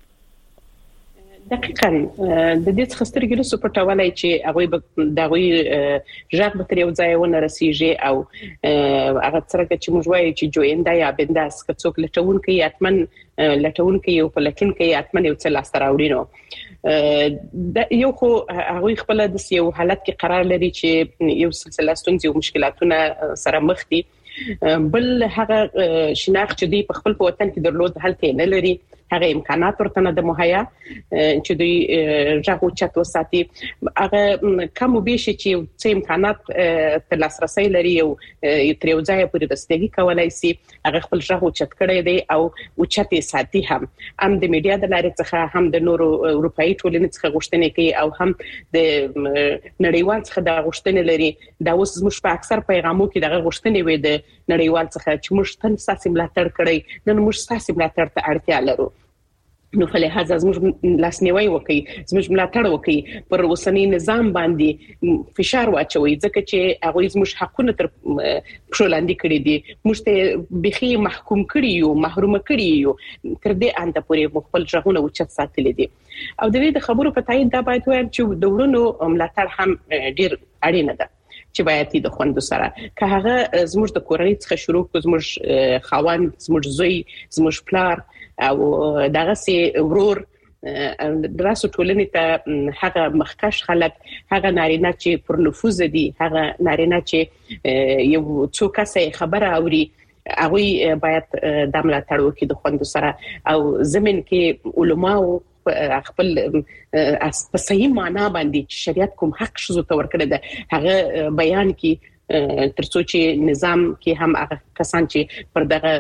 دقیقاً د دې څخه سترګې له سپټولای چې هغه د غوي ژغ به تر یو ځای ونه رسیږي او هغه څرګه چې موږ وایو چې جویندا یا بنداس که څوک لټون کوي اتمن لټون کوي او په لټون کوي اتمن یو څه لاس راوړي نو یو خو هغه خپل د یو حالت کې قرار لري چې یو سلسله ستونزې او مشکلاتونه سره مخ دي بل هغه شناخت چې دی په خپل وطن کې درلود هلته نه لري هغه امکانات ورته نه د مهیا چې دوی ژغ او چت وساتي هغه کوم به شي چې څه امکانات تر لاسرسي لري او تر یو ځای پورې رسیدګي کولای شي هغه خپل ژغ او چت کړی دی او چت ساتي هم د میډیا د لارې څخه هم د نورو اروپאי ټولنې څخه غوښتنې کوي او هم د نړیوال څخه د غوښتنې لري دا اوس موږ په اکثر پیغامو کې دغه غوښتنې وې د نړیوال څخه چې موږ تل ساسي ملاتړ کړی نن موږ ساسي ملاتړ ته اړتیا لرو نو په لحاظ زموږ لاسنیوي وکي زموږ ملاتړ وکي پر اوسنی نظام باندې فشار واچوي ځکه چې هغه زموږ حقونه تر پښولاندې کړی دي موږ ته بخي محکوم کړی یو محروم کړی یو تر دې انده پورې خپل ژغونه اوچت ساتل دي او د دې خبرو په تایید دا باید وایم چې د ورونو ملاتړ هم ډیر اړینه ده چې باید د خوندو سره که هغه زموږ د کورنۍ څخه شروع کو زموږ خاوند زموږ زوی زموږ پلار او دغه سي ورور دراسو ټولنې ته هغه مخکش خلک هغه نارینه چې پر نفوذ دي هغه نارینه چې یو څوک څه خبره اوري هغه باید د ملاتړ وکړي د خوندو سره او زمين کې علماء خپل په صحیح معنا باندې شریعت کوم حق شزو ته ورکړي ده هغه بیان کې ترڅو چې نظام کې هم هغه کسان چې پر دغه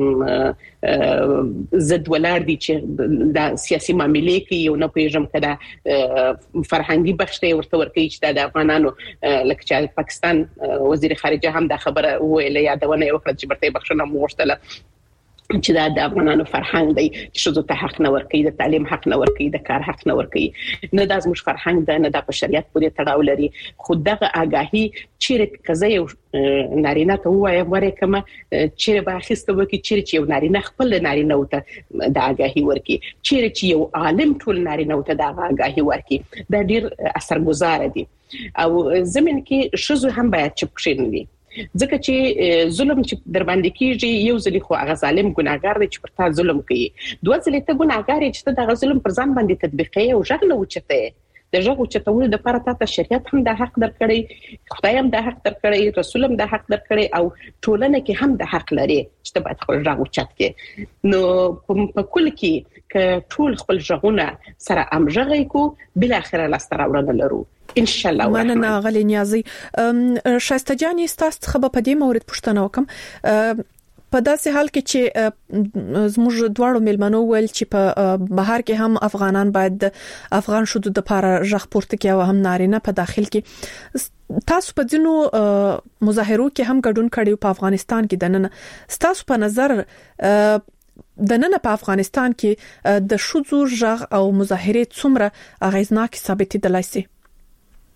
زد ولر دي چې د سیاسي معاملې کې یو نه پیژم کړه فرهنګي بخښته ورته ورکړي چې د افغانانو لکه چې پاکستان وزیر خارجه هم د خبره ویله یادونه وکړه چې برته بخښنه موغشتله چې د افغانانو فرهنګ دی چې شذو ته حق نه ورکړي د تعلیم حق نه ورکړي د کار حق نه ورکړي نه د زموږ فرهنګ ده نه د بشریت پورې تړاو لري خو دغه آگاهی چیرې کزه یو نارینه ته وایي ورکه ما چیرې به اخیسته وکي چیرې چې یو نارینه خپل نارینه وته د آگاهی ورکړي چیرې چې یو عالم ټول نارینه وته د آگاهی ورکړي دا ډیر اثرګذار دي او زمين کې شذو هم باید چپښین وي ځکه چې ظلم چې در باندې کیږي یو ځلی خو هغه ظالم ګناګار دی چې پر تا ظلم کوي دوه ځلی ته ګناګار چې ته د ظلم پر ځان باندې تطبیقي او ژغ نه وچته د ژغ وچتولو د لپاره ته شریعت هم د حق درکړي خدای هم د حق درکړي رسول هم د حق درکړي او ټولنه کې هم د حق لري چې ته باید خپل ژغ وچت کې نو په کل کې ک ټول خپل ژغونه سره امژغې کو بل اخر لاستر اورنه لرو ان شاء الله مننه غلي نیازي شایسته جاني تاسو څخه په دې مورید پوښتنه وکم په داسې حال کې چې زموږ دواړو ملمنو ول چې په بهر کې هم افغانان باید افغان شذو د لپاره ژغ پورته کوي او هم نارینه په داخل کې تاسو په ځینو مظاهرو کې هم ګډون کړی په افغانستان کې دننه تاسو په نظر د نن په افغانستان کې د شذو ژغ او مظاهره څومره اغیزناک ثابت دي لاسي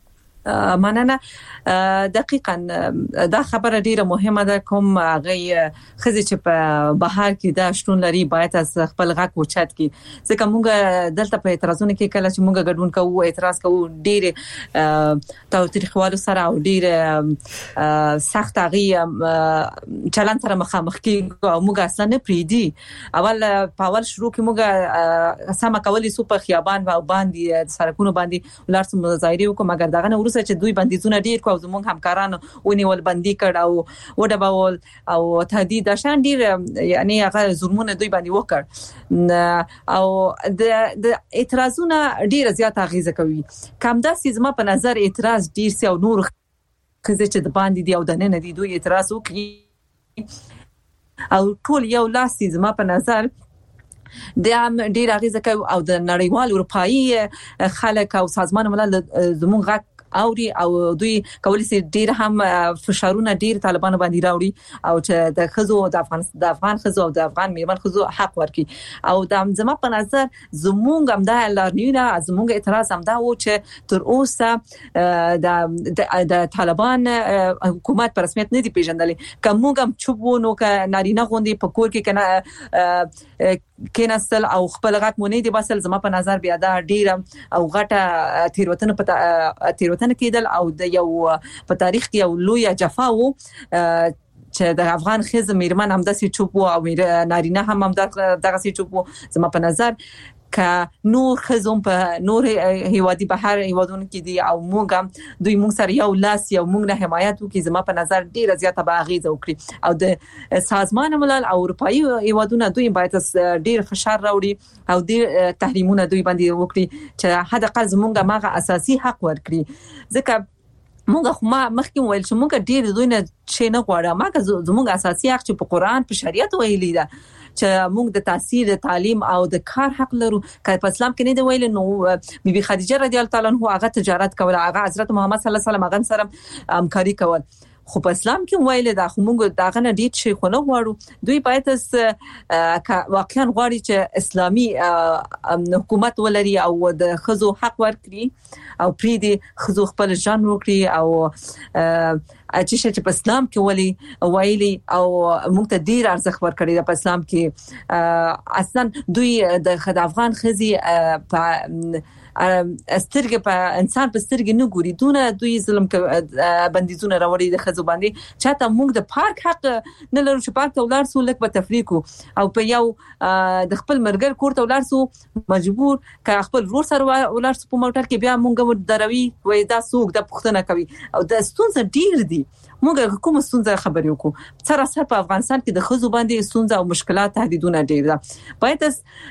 مننه. دقیقاً دا خبره ډیره مهمه ده. کوم هغه خزي چې په بهر کې دا شتون لري باید از خپل غږ اوچت کی. ځکه موږ دلته په اعتراضونه کې کله چې موږ ګډون کوو اعتراض کوو ډیره تاریخوالو سره او ډیره سخت هغه چلن سره مخامخ کیږو او موږ اصلا نه پریدي. اول شروع کې موږ سم کولې سو په خیابان او باندې سرکونو باندې ولارس مظاهره وکړو، مګر دغه ورسره چې دوی بندیزونه ډیر کو او زموږ همکارانو ونیول بندي کړ او وډبول او تهدید شان ډیر یعنی هغه ظلمونه دوی باندې وکړ او د اعتراضونه ډیر زیات اغیزه کوي. کوم داسې زما په نظر اعتراض ډیر سي او نور خزه چې د باندې دی او د نن دی دوی اعتراض وکړي او ټول یو لاسي زما په نظر د ډیر اغیزه کوي او د نړیوال اروپאי خلک او سازمان ملل زموږ غږ اوري او دوی کولی سي ډیر هم فشارونه ډیر طالبانو باندې راوړي او چې د خزو د افغان خزو او د افغان میرمن خزو حق ورکړي او د زما په نظر زموږ هم د لارنیونه زموږ اعتراض هم دا و چې تر اوسه د طالبان حکومت په رسمیت نه دی پیژندلې. کومه هم چوبونو ک نارینه غوندي په کور کې کنه کیناستل او خپل غږ مونږ دی باسل زما په نظر بیا دا ډیر او غټه تیروتنه کېدل او د یو په تاریخ کې یو لوی جفا وو چې د افغان خزه میرمن هم داسې چوب او نارینه هم دغه سي چوب زما په نظر ک نور خزم په نور هیوادي بهر هیوادونو کې دي او موږ دوی موږ سره یو لاس یو موږ نه حمایت وکړي زما په نظر ډیره زیاته باغیزه وکړي او د سازمان ملل او اروپאי هیوادونو دوی باید ډیر فشار راوړي او د تحریمونه دوی باندې وکړي چې حد اقل زموږه ماغه اساسي حق ورکړي. ځکه موږ خو مخکې ویل چې موږ ډیر دوی نه شي نه غواړو، ماګه زموږ اساسي حق چې په قران په شریعت ویلي ده چې موږ د تحصیل تعلیم او د کار حق لرو. که په اسلام کې نه دی ویل نو بیبي خدیجه رضی الله تعالی عنها هغه تجارت کوله، هغه حضرت محمد صلی الله علیه وسلم هغه سره همکاري کول، خو په اسلام کې ویل دا خو موږ داغه نه ډیټ شي خو نه غواړو. دوی باید واقعا غواړي چې اسلامي حکومت ولري او د خزو حق ورکړي او پری دي خزو خپل ځان وکړي او چې په اسلام کې ویلي او موږ ته ډیر ارزښت ورکړي په اسلام کې. اصلا دوی د افغان خزي په استرګه په انسان په سترګه نه ګوري، دونه دوی ظلم بندیزونه راوړي د خزو باندې. چاته موږ د پارک حق نه لرو چې پارک ته ولاړ سو لکه په تفریقو او په یو د خپل مرګر کور ته ولاړ سو مجبور ک خپل ور سره ولاړ سو په موټر کې بیا موږ دروي وای دا سوق د پښتنه کوي او د ستونزه ډیر دي. موږ کوم ستونزه خبرې وکړو سره په افغانستان کې د خزو باندې ستونزه او مشکلات تهدیدونه ډیر ده. باید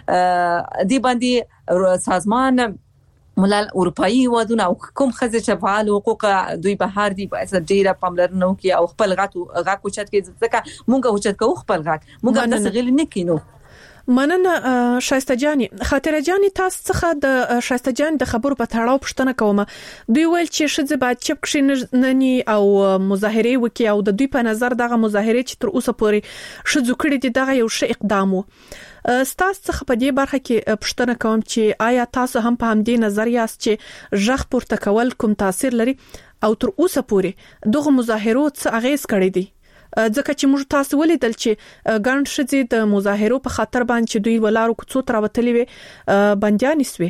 دی باندې سازمان ملل اروپאי هیوادونه او کوم خزه چې فعال حقوق دوی بهر دي باید ډیره پاملرنه وکړي او خپل غږ اوچت کړي. ځکه موږ اوچت کوو خپل غږ، موږ د سغیل نه کینو. مننه شایسته جاني. خاطره جاني تاسو څخه د شایسته جان د خبرو په تړاو پښتنه کوم. دوی ویل چې شذ باید چپ کښې نني او مظاهره وکي او د دوی په نظر دغه مظاهره چې تر اوسه پورې شذ کړي دي دغه یو ښه اقدام وو. ستاسو څخه په دې برخه کې پښتنه کوم چې آیا تاسو هم په همدې نظر یاست چې ژغ پورته کول کوم تاثیر لري او تر اوسه پورې دغه مظاهرو څه اغیز کړی دي؟ ځکه چې موږ تاسو ولیدل چې ګڼ شذي د مظاهرو په خاطر باندې چې دوی ولارو کوڅو تر وتلې وي بنديان سوي.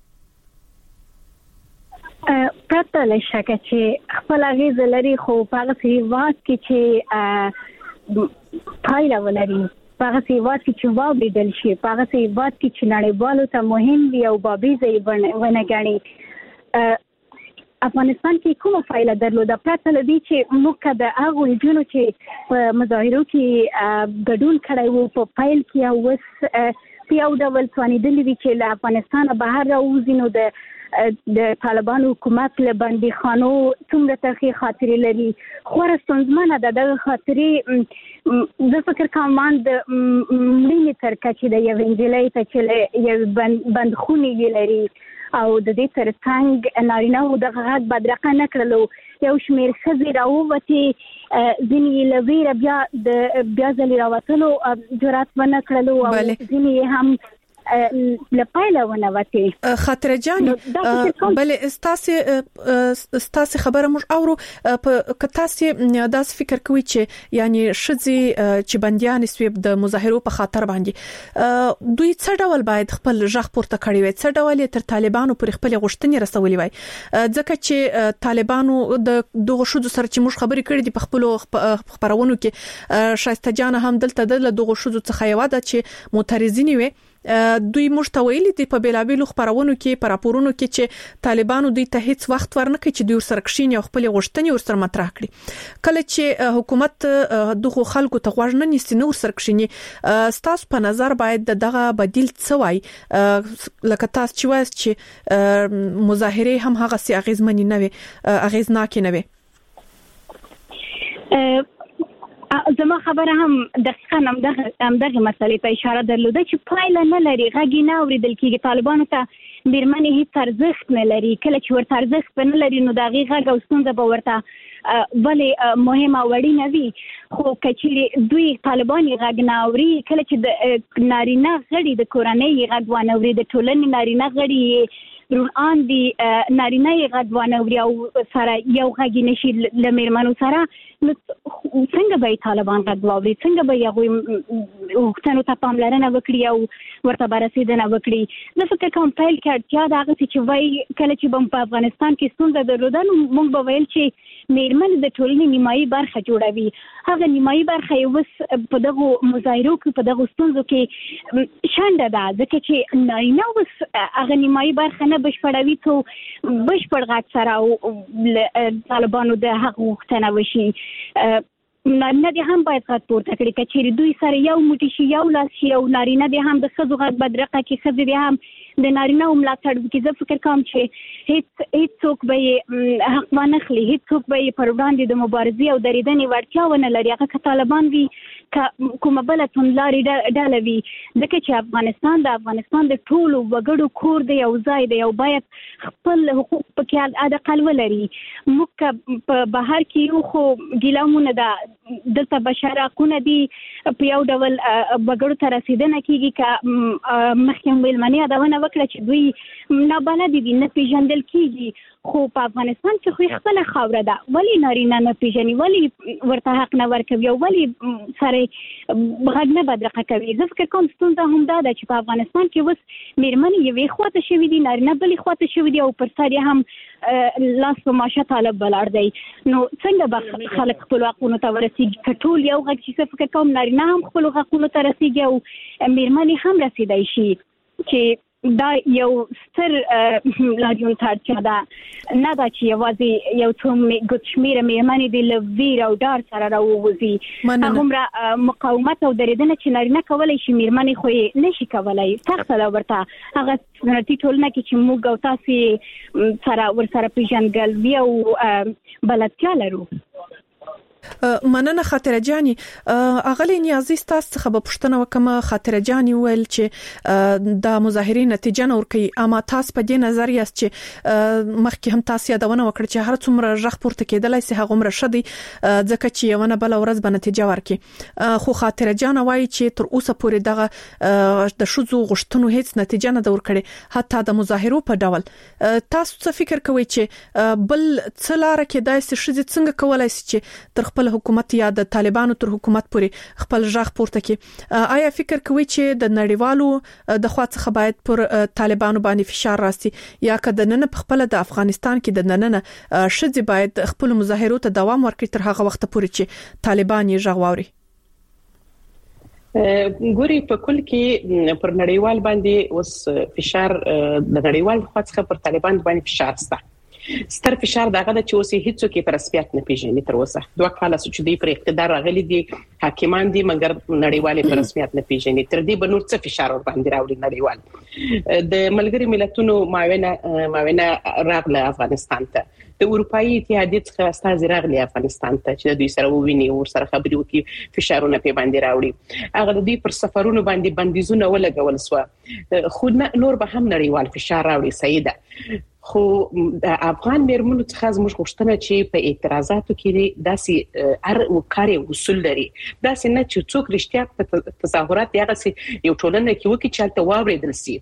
پرته له شکه چې خپل اغیز لري، خو په هغه هیواد کې چې پایله ولري، په هغه هیواد کې چې واوریدل شي، په هغه هیواد کې چې نړیوالو ته مهم وي او بابیزه ونه غني. افغانستان کې کومه فایده درلوده پرته له دې چې موږ د هغه جنو چې په مظاهرو کې ګډون کړی وو په فایل کې او وس په یو ډول څوانیدلې دي چې له افغانستان بهر راوځي نو د طالبان حکومت له باندې خانو څومره تاریخي خاطرې لري. خو ستونزمنه ده د خاطرې زه فکر کوم د مړینې تر کچې د یو انجلۍ ته چې یو بندخونې لري او د دې ترڅنګ نارینه او د غږ بدرقه نه کړلو. یو شمیر خزي راووتي ځینې لویره بیا ځلې راوتلو جرأت ونه کړلو او ځینې هم لپایله ونوته. خاطر جان بل استاسه خبره مش اورو کتاسه داس فکر کوي چې یعنی شذي چې بنديان سویب د مظاهرو په خاطر باندې دوی څه ډول باید خپل ژغ پورته کړی وي، څه ډول تر طالبانو پر خپل غوښتنې رسولي وي، ځکه چې طالبانو د دغه شذو سره چې موږ خبرې کړې دي په خپل خبرونو کې شایسته جان هم دلته د دغه شذو څخه یو ده چې معترضین وي دوی مشتویل دي په بیلابیلو خبرونو کې پر راپورونو کې چې طالبانو دوی ته هیڅ وخت ورنکړي چې دوی سره کښیني او خپل غوښتنې ورسره مطرح کړي. کله چې حکومت دغه خلکو ته غوږ نه نیسي نو ورسره کښیني، تاسو په نظر باید دغه بدیل څه وای؟ لکه تاسو چې وایي چې مظاهره هم هغه سي اغیزمنې نه وي، اغیزناک نه وي. زما خبره هم دقیقاً همدغه مسلې ته اشاره درلوده چې پایله نه لري، غږی نه اوریدل کیږي. طالبانو ته میرمنې هیڅ ارزښت نه لري، کله چې ورته ارزښت نه لري نو دغه غږ او ستونزه به ورته ولې مهمه وړینه وي. خو کچې دوی طالبان غږ نه اوري، کله چې د نارینه غړي د کورنۍ غږ ونه اوري، د ټولنې نارینه غړي روان دي نارینه غږ ونه اوري او سره یو غږ نشي لمرمنو سره، نو څنګه به طالبان غږ واوري، څنګه به یو وختونو ته پاملرنه وکړي او ورته برسېدنه وکړي. زه فکر کوم پیل کې اړتیا ده هغه چې وایي کله چې په افغانستان کې ستونزه درلوده نو موږ به ویل چې میرمن د ټولنې نیمایي برخه جوړوي. هغه نیمایي برخه یې اوس په دغه مظاهرو کې په دغه ستونزو کې شنډه ده، ځکه چې نارینه اوس هغه نیمایي برخه نه بشپړوي څو بشپړ غږ سره او طالبانو د حق غوښتنه وشي. نارینه دې هم باید غږ پورته کړي، که چېرې دوی سره یو موټی شي، یو لاس شي، او نارینه دې هم د ښځو غږ بدرقه کړي، ښځې دې هم د نارینه ملاتړ وکړي. زه فکر کوم چې هیڅ څوک به یې حق وانخلي، هیڅ څوک به یې پر وړاندې د مبارزې او درېدنې وړتیا ونه لري، هغه که طالبان وي که کومه بله توندلارې ډله وي، ځکه چې افغانستان د ټولو وګړو کور دی او ځای دی او باید خپل حقوق پکې حداقل ولري. موږ که په بهر کې یو خو ګیلامونه ده، دلته بشر حقونه دي، په یو ډول وګړو ته رسېدنه کېږي که مخکې مېلمنې یادونه وکړه چې دوی نابلد دي، نه پېژندل کېږي. خو په افغانستان کې خو خپله خاوره ده، ولې نارینه نه پېژني، ولې ورته حق نه ورکوي او ولې سره غږ نه بدرقه کوي؟ زه فکر کوم ستونزه همدا ده چې په افغانستان کې اوس میرمنې یوې خواته شوي دي، نارینه بلې خواته شوي دي او پر سر یې هم لاس په ماشه طالب ولاړ دی. نو څنګه به خلک خپلو حقونو ته ورسېږي؟ که ټول یو غږ شي، زه فکر کوم نارینه هم خپلو حقونو ته رسېږي او میرمنې هم رسېدای شي، چې دا یو ستر لاریون ته اړتیا ده، نه دا چې یوازې یو څو ګوت شمېره میرمنې دې له ویر او ډار سره راووځي. هغومره مقاومت او درېدنه چې نارینه کولی شي میرمنې خو یې نشي کولی، سخته ده ورته. هغه سنتي ټولنه کې چې موږ او تاسې سره ورسره پېژندګلوي او بلدتیا لرو. مننه خاطره جاني. اغلی نیازي تاسو څخه په پښتنه وکم خاطره جاني ویل چې د مظاهرې نتیجه نور کوي، اما تاسو په دې نظر یاست چې مخکې هم تاسو یادونه وکړه چې هر څومره ژغ پورته کېدلای سي هغه عمر شدي، ځکه چې یو نه بل ورځ به نتیجه ورکړي. خو خاطره جان وایي چې تر اوسه پورې دغه د شذو غشتنو هیڅ نتیجه نه دور کړي، حتی د مظاهرو په ډول. تاسو څه فکر کوئ چې بل څه لار کې دای سي شذ څنګه کولای سي چې تر خپل حکومت یا د طالبانو تر حکومت پورې خپل ژغ پورته کړي؟ آیا فکر کوئ چې د نړیوالو د خوا څخه باید پر طالبانو باندې فشار راسي، یا که د نن په خپل د افغانستان کې د نننه شذ باید خپل مظاهرو ته دوام ورکړي تر هغه وخت پورې چې طالبان یې ژغ واوري؟ ګوري په کل کې پر نړیوال باندې اوس فشار د نړیوال خوا څخه پر طالبان باندې فشار سته. ستر فشار دغه د چې اوس هیڅ کې پر رسمیت نه پیژني، تر اوسه 2 کاله چې دوی پر اقتدار راغلي دي، حاکمان دي، مګر نړیوال پر رسمیت نه پیژني. تر دې به نور څه فشار ور باندې راوړي نړیوال. د ملګری ملتونو معاونه راغله افغانستان ته، د اروپאי اتحادیې څخه استازي راغلي افغانستان ته چې دوی سره وویني او سره خبرې وکړي فشارونه په باندې راوړي هغه د دې پر سفرونو باندې بندیزونه ولګول سو خو نور به هم نړیوال فشار راوړي سیده خو د افغان میرمنو څخه زموږ غوښتنه چې په اعتراضاتو کې داسې هر وکاري اصول لري داسې نه چې څوک رښتیا په تظاهرات یغه سي یو ټولنه کې وکړي چې تل واوریدل سي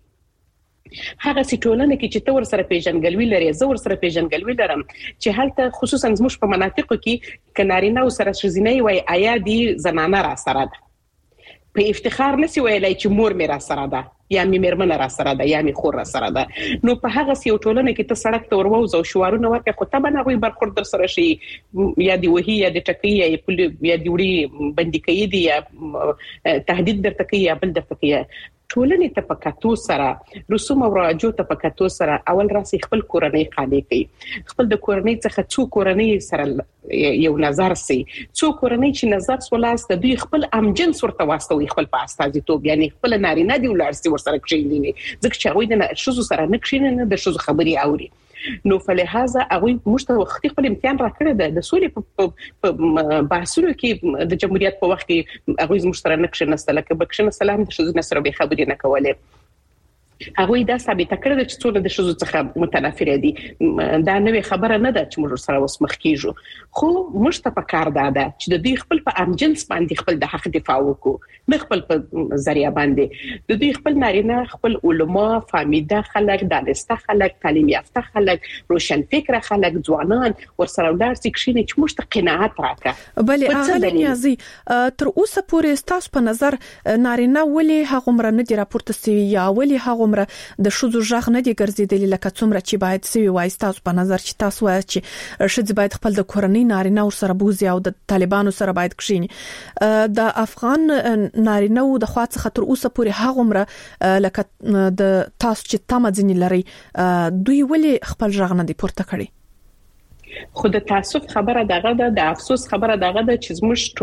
هغه سي ټولنه کې چې تور سره پیژنګلوي لري زور سره پیژنګلوي لرم چې هلته خصوصا زموږ په مناطقو کې کنارینه او سره شزینې وای آیا دي زنانه را سره ده په افتخار نسی ویلای چې مور مې را سره ده یا مې مرمنه را سره ده یا مې خور را سره ده نو په هغه سی ټولنه کې ته سړک ته وروځو شوارونه ورکه خو ته باندې غوي برخورد در سره شي یا دی وਹੀ یا د ټکی یا دی وړي بندي کوي دی یا تهدید در تکي یا بل در تکي ټولنې ته پکاتو سره رسوم او راجو ته پکاتو سره اول راسي خپل کورنۍ خالي کوي خپل د کورنۍ څخه څو کورنۍ سره یو نظر سي څو کورنۍ چې نظر سولاس د دوی خپل امجنس ورته واستوي خپل پاستازي توب یعنی خپل نارینه دی ولارسي ورسره کښیني ځکه چې هغه د شوزو سره نه کښیني نه د شوزو خبري اوري نو فلهذا هغه مشته وخت خپل امتحان راکړه د سولې په بحثونو کې د جمهوریت په وخت کې هغه مشترک نقشه نستله کې بکښنه سلام د شوزو سره به خبري نه کوله هغه دا ثابت کړل چې څونه د شوزو څخه متنافر دي دا نوې خبره نه ده چې موږ سره اوس مخ کیږو خو موږ ته پکار ده چې د دوی خپل په امجنس باندې خپل د حق دفاع وکړو نه خپل په ذریعہ باندې د دوی خپل نارینه خپل علما فامیده خلک دانسته خلک تعلیم یافته خلک روشن فکر خلک ځوانان ورسره ولر سکشن چې موږ ته قناعت راکړه بلې اغه نیازي تر اوسه پورې تاسو په نظر نارینه ولې هغه مر نه دی راپورته سی یا ولې هغه د شوزو ژغ نه دي ګرځیدلی لکه څومره چې باید سوي وای تاسو په نظر چې تاسو وایي چې شذ باید خپل د کورنۍ نارینه سره بوزي او د طالبانو سره باید کښینی د افغان نارینه او د خواص خطر اوسه پورې هغه مر لکه د تاسو چې تمځنی لري دوی ولې خپل ژغ نه دي پورته کړی خو د تاسف خبره دغه د افسوس خبره دغه د چې زموږ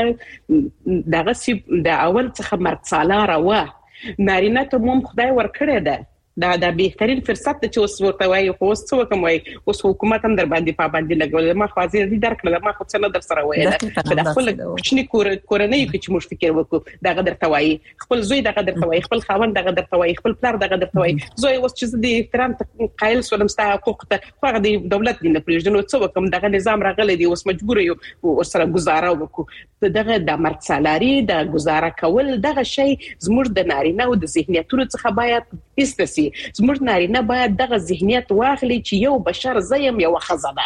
ټولنه دغه سی د اول څخه مرڅاله راوه نارینه ته موږ خدای ورکړی ده دا بهترین فرصت چې اوس ورته وایي خو اوس څه کوم وایي اوس حکومت هم در باندې پابندي لګول ما خو ځي درکړل ما خو څه نه در سره وایي دا خپل کوچنی کورنۍ کې چې موږ فکر وکړو دغه درته وایي خپل زوی دغه درته وایي خپل خاوند دغه درته وایي خپل پلار دغه درته وایي زوی اوس چې د احترام قایل سولم ستا حقوق ته خو د دولت دی نه پرېږدنو څه وکم دغه نظام راغلی دی اوس مجبور یو ورسره گزاره وکړو دغه د مرڅالاري د گزاره کول دغه شی زموږ د نارینه او د ذهنیتونو څخه باید استسی زموږ نارینه باید دغه ذهنیت واخلي چې یو بشر زیم یو خزانه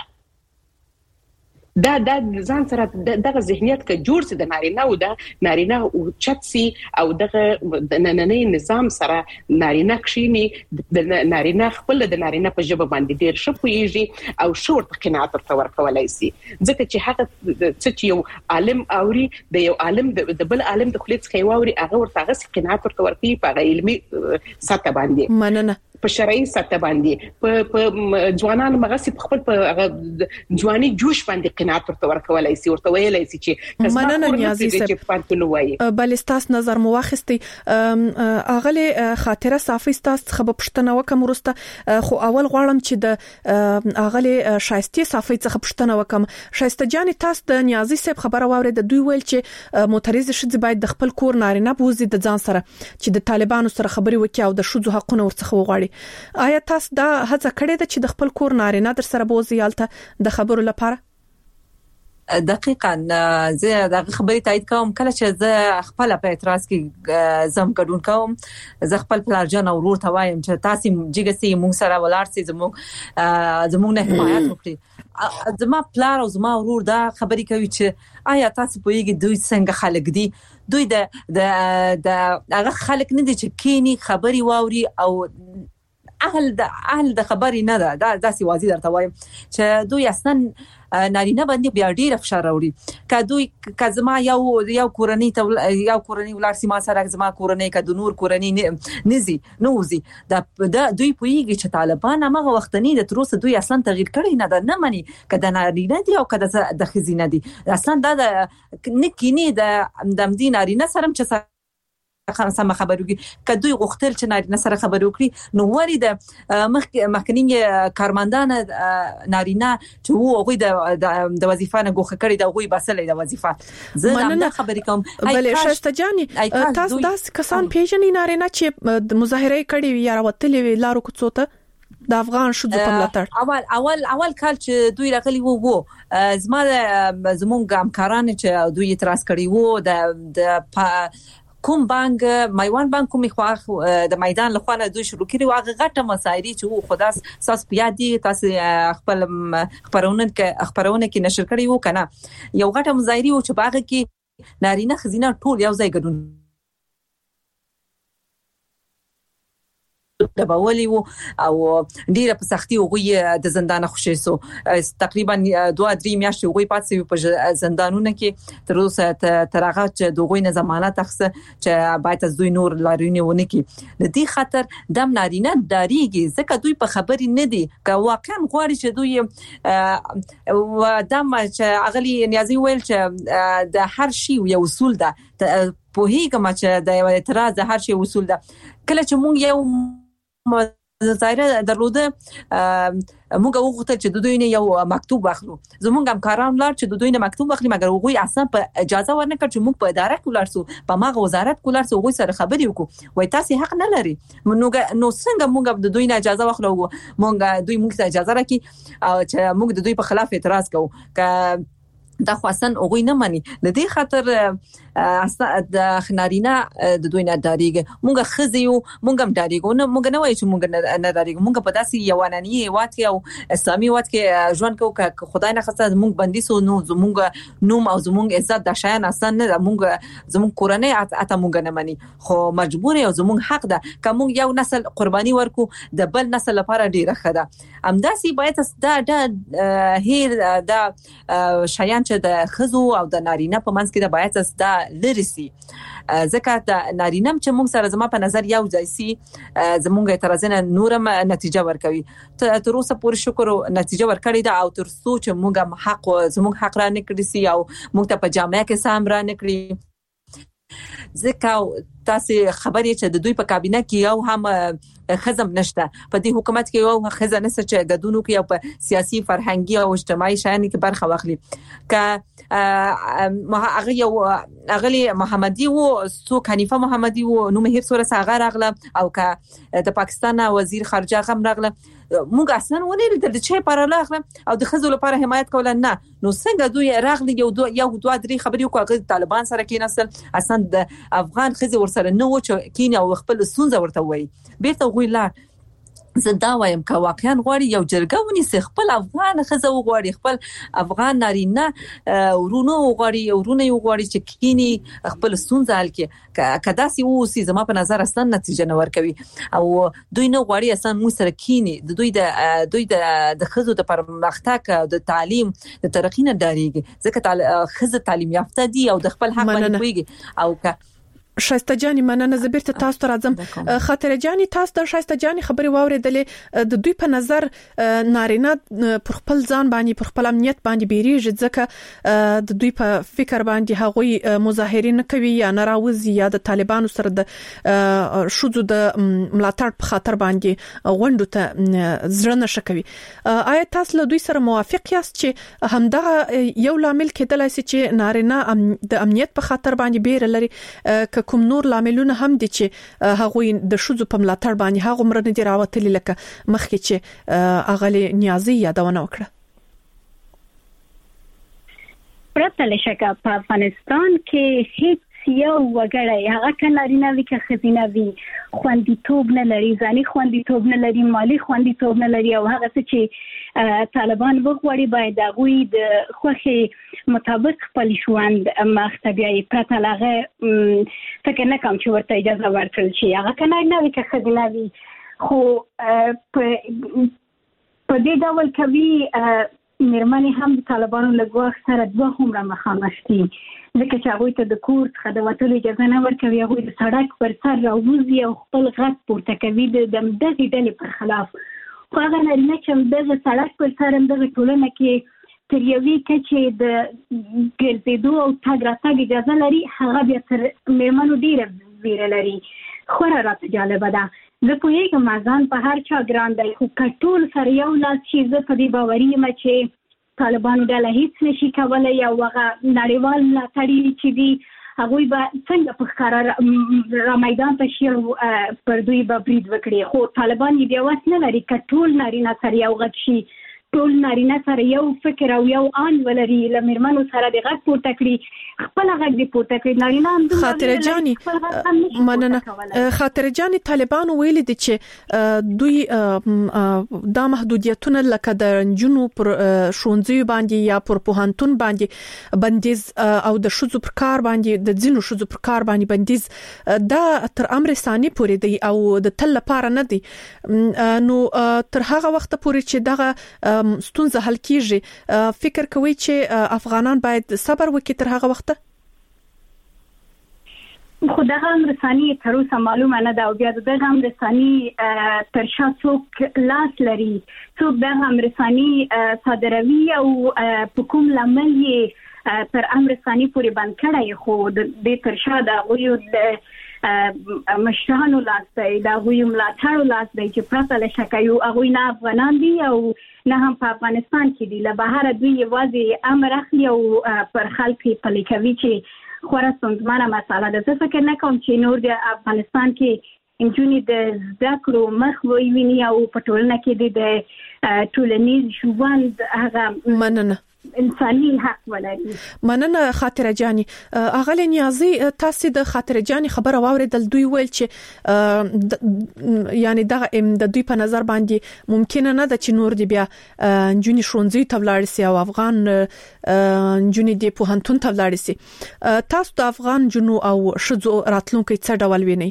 دا ځان سره دغه ذهنیت کې جوړ سي د نارینه او د نارینه او چتسي او دغه د نننۍ نظام سره نارینه کښینی د نارینه خپل د نارینه په ژبه باندې ډیر شپويږي او شورت قناعت ورته کولای سي ځکه چې هغه چې یو عالم اوري د یو عالم د بل عالم د خلیص خیواوري هغه ورته قناعت ورته ورکي په علمي سطح باندې مننه په شرعي سطح باندې په ځوانان مغصب خپل په ځواني جوش باندې قناعت ورته ورکولای سي ورته ویلای سي چې مننه نیازي چې پانتونو وایي بل استاس نظر مواخستي اغله خاطره صافي استاس خبر پښتنه وکم ورسته خو اول غواړم چې د اغله شایسته صافي څخه پښتنه وکم شایسته جان تاسو د نیازي صاحب خبره واورید د دوی ویل چې معترض شې باید د خپل کور نارینه بوزي د ځان سره چې د طالبانو سره خبري وکي او د شوزو حقونه ورڅخه وغواړي آیا تاسو دا هڅه کړې ده چې د خپل کور نارینه در سره بوزي یالته د خبرو لپاره دقیقاً زه د خبرې تایید کوم کله چې زه خپل په اعتراض کې زم ګډون کوم زه خپل پلارجان او ورور ته وایم چې تاسو جګسي مونږ سره ولاړ سي زموږ نه حمایت وکړي زما پلار او زما ورور دا خبرې کوي چې آیا تاسو پوهیږئ دوی څنګه خلک دي دوی د هغه خلک نه دي چې کینی خبري واوري او اهل د خبرې نه ده دا داسې واضح درته وایم چې دوی اصلا نارینه باندې بیا ډیر فشار راوړي کدوې کزما یو کورنۍ ته یو کورنۍ ولر سیمه سره زما کورنۍ کد نور کورنۍ نزي نوزي دا دوی پویږي چې طالبان هغه وختنی د تروس دوی اصلا تغییر کړی نه ده نه مني کده نارینه دي او کده د خزینه دي اصلا دا نکینی د دین نارینه سره چې سم خبرو کدوې غوښتل چې نارینه سره خبرو کړي نو وری د مخکنی کارمندان نارینه چې هغه د وظیفه نه غوښه کړی د هغه بسلې د وظیفه زه هم خبرې کوم بلې شایسته جاني تاسو داس کسان پیژنې نارینه چې د مظاهره کړي یا راوتلې لارو کوڅو د افغان شوزو په ملاتړ اول کال چې دوی راغلي وو زمونږ همکاران چې دوی اعتراض کړي وو د کوم بانک میوان بانک کومي خو د میدان لخوا دوی شروع کړي واغه غټه مسایري چې وو خداس ساس پیادي تاسو خپل خبرونه کې نشر کړي وو کنه یو غټه مظاهري وو چې باغ کې نارینه خزینه ټول یو ځای ګډون د باولي وو او ډیره په سختي وغوي د زندان خوشي سو تقریبا 2-3 میاشتې وغوي پاتې په زندانونو کې تر اوسه ترغه چې دغوی نه ضمانت اخسه چې باید از دوی نور لارونه ونه کې د دې خاطر د نارینه داریږي ځکه دوی په خبري نه دي که واقعا غواړي چې دوی و دم چې اغلی نیازي ویل چې د هر شی یو اصول ده په هیڅ چې د اعتراض د هر شی اصول ده کله چې مونږ یو مظاهره درلوده موږ وغوښتل چې د دوی نه یو مکتوب واخلو زموږ همکاران لار چې د دوی نه مکتوب واخلي مګر هغه اصلا په اجازه ورنکړ چې موږ په اداره کې ولرسو په ماغه وزارت کې ولرسو هغه سره خبرې وکړو وای تاسو حق نه لري نو څنګه موږ د دوی نه اجازه واخلو موږ ته اجازه راکړي چې موږ د دوی په خلاف اعتراض کوو ک دا خاصن اوغوی نه مانی د دې خاطر د نارینه د دوی نه داریږي مونږه خزیو مونږ هم داریږو نه مونږ نه وایو چې مونږ نه داریږو مونږ په داسې یوانانی وات کې او اسلامي وات کې ژوند کوو خدای نه خاصه مونږ بندي سو نو زمونږ نوم او زمونږ عزت د شایان اصلا نه زمونږ کورنۍ اته مونږ نه مانی خو مجبور یو زمونږ حق ده کوم یو نسل قرباني ورکو د بل نسل لپاره ډیره خده امداسي باید دا هیر دا شایان د خزو او د نارینه په منځ کې د باید دا لرسي ځکه د نارینه چې موږ سره زما په نظر یو ځای سي زموږ اعتراضونه نورم نتیجه ورکوي تر اوسه پورې شکر نتیجه ورکړي دا او تر څو چې موږ حق زموږ حق را نکړي سي او موږ ته په جامعه کې سم را نکړي ځکه تاسو خبرې چې د دوی په کابینه کې یو هم خزم نشته په دې حکومت کې یو خزانه چې غدونو کې په سیاسي فرهنګي او اجتماعي شایانه کې برخه واخلي ک هغه یو اغلی محمدي وو سو حنیفه محمدي وو نو مهیر سره ساغه راغله او ک د پاکستان وزیر خارجه غم راغله موږ اصلا ونیل د چې پاراله او د خزو لپاره حمایت کول نه نو څنګه دوی راغلي یو دوه درې خبرې کوي طالبان سره کې نسل اصلا د افغان خزي ورسره نو چې کینه او خپل سونځ ورته وای بیرته ویلا زدا وایم کا واقعا غواړي یو جرګه ونی خپل افغان خزه وغواړي خپل افغان نارینه ورونو وغواړي چې کینی خپل سونځال کې کداسي وسی زما په نظر اصلا نتیجه نه ورکوي او دوی نه غواړي اصلا مو سره کینی دوی د خزو د پرمختګ د تعلیم د ترقی نه داریږي ځکه خزه تعلیم یافته دي او د خپل حق باندې کوي او شایسته جانی مننه زبرته تاسو ته راځم خاطر جانی تاسو د شایسته جانی خبري واوریدلې د دوی په نظر نارینه پر خپل ځان باندې پر خپل امنیت باندې بیریږي ځکه د دوی په فکر باندې هغوی مظاهرین کوي یا ناراضي یا د طالبانو سره د شوزو د ملاتړ په خاطر باندې غونډو ته زړه نشه کوي آیا تاسو له دوی سره موافق یاست چې همدغه یو لامل کېدلای شي چې نارینه د امنیت په خاطر باندې بیر لري کوم نور لاملونه هم دي چې هغه د شوزو په ملاتړ باندې هغه مرنه دي راوتلي لکه مخکې چې اغلی نیازي یادونه وکړه پرته لشکه په افغانستان کې هیڅ یو وګړی هغه کنارینه وی که خزینه وی خوندیتوب نه لري ځاني خوندیتوب نه لري مالی خوندیتوب نه لري او هغه څه چې طالبان وغواړي باید دغوی د خوخي مطابق خپل ژوند مخته بیاي پرته لغه فکر نه کوم چې ورته اجازه ورکړل شي هغه کنارینه وی که خزینه وی خو په دې ډول کوي مېرمنې هم د طالبانو له ګواښ سره دوه عمره مخامخ دي ځکه چې هغوی ته د کور څخه د وتلو اجازه نه ورکوي هغوی د سړک پر سر راوځي او خپل غږ پورته کوي د دغې ډلې پر خلاف خو هغه نارینه چې دغه سړک پر سر همدغه ټولنه کې تر یوې کچې د ګرځېدو او تګ راتګ اجازه لري هغه بیا تر مېرمنو ډېره ویره لري خورا راته جالبه ده زه پوهیږم ځان په هر چا ګران دی خو ټول سره یو لاس چې زه په دې باوري یم چې طالبانو ډله هیڅ نشي کولی او هغه نړیوال ملاتړي چې دي هغوی به څنګه په ښکاره را میدان ته شي او پر دوی به برید وکړي خو طالبان یې بیا وس نه لري که ټول نارینه سره یو غږ شي ټول نارینه سره یو فکر او یو آن ولري له میرمنو سره د غږ پورته کړي خپل غږ دی پورته کړي نارینه هم خاطر جاني مننه خاطر جاني طالبان ویل دي چې دوی دا محدودیتونه لکه د جنو پر شونځي باندې یا پر پوهنتون باندې بندیز او د شذو پر کار باندې د ځینو شذو پر کار باندې بندیز دا تر امر ثاني پورې دی او د تل لپاره نه دی نو تر هغه وخت پورې چې دغه ستونزه حل کیږي فکر کوي چې افغانان باید صبر وکړي تر هغه وخت خو دغه امرسانی تر اوسه معلومه نه ده او بیا دغه امرسانی تر شا څوک لاس لري څوک دغه امرسانی صادروي او په کوم لامل یې تر امرسانی پورې بند کړی خو د تر شا د غویو مشرانو لاس دی دا غوی ملاتړو لاس دی چې پرته له شک یو هغوی نه افغانان دي او نه هم په افغانستان کې دي له بهر دوی یوازې امر اخلي او پر خلک پلي کوي چې خورا ستونزمنه مسله ده زه فکر نه کوم چې نور د افغانستان کې نجونې د زده کړو مخ وویني او په ټولنه کې د ټولنیز ژوند هغه مننه انساني حق ولري مننه خاطر جاني اغلی نیازي تاسو د خاطر جاني خبره واوریدل دوی ویل چې یعنی د دوی په نظر باندې ممکن نه ده چې نور دی بیا جونی شونځي تبلاړ سي او افغان جونی دی په هنتون تبلاړ سي تاسو د افغان جنو او شذو راتلونکو څه ډول ویني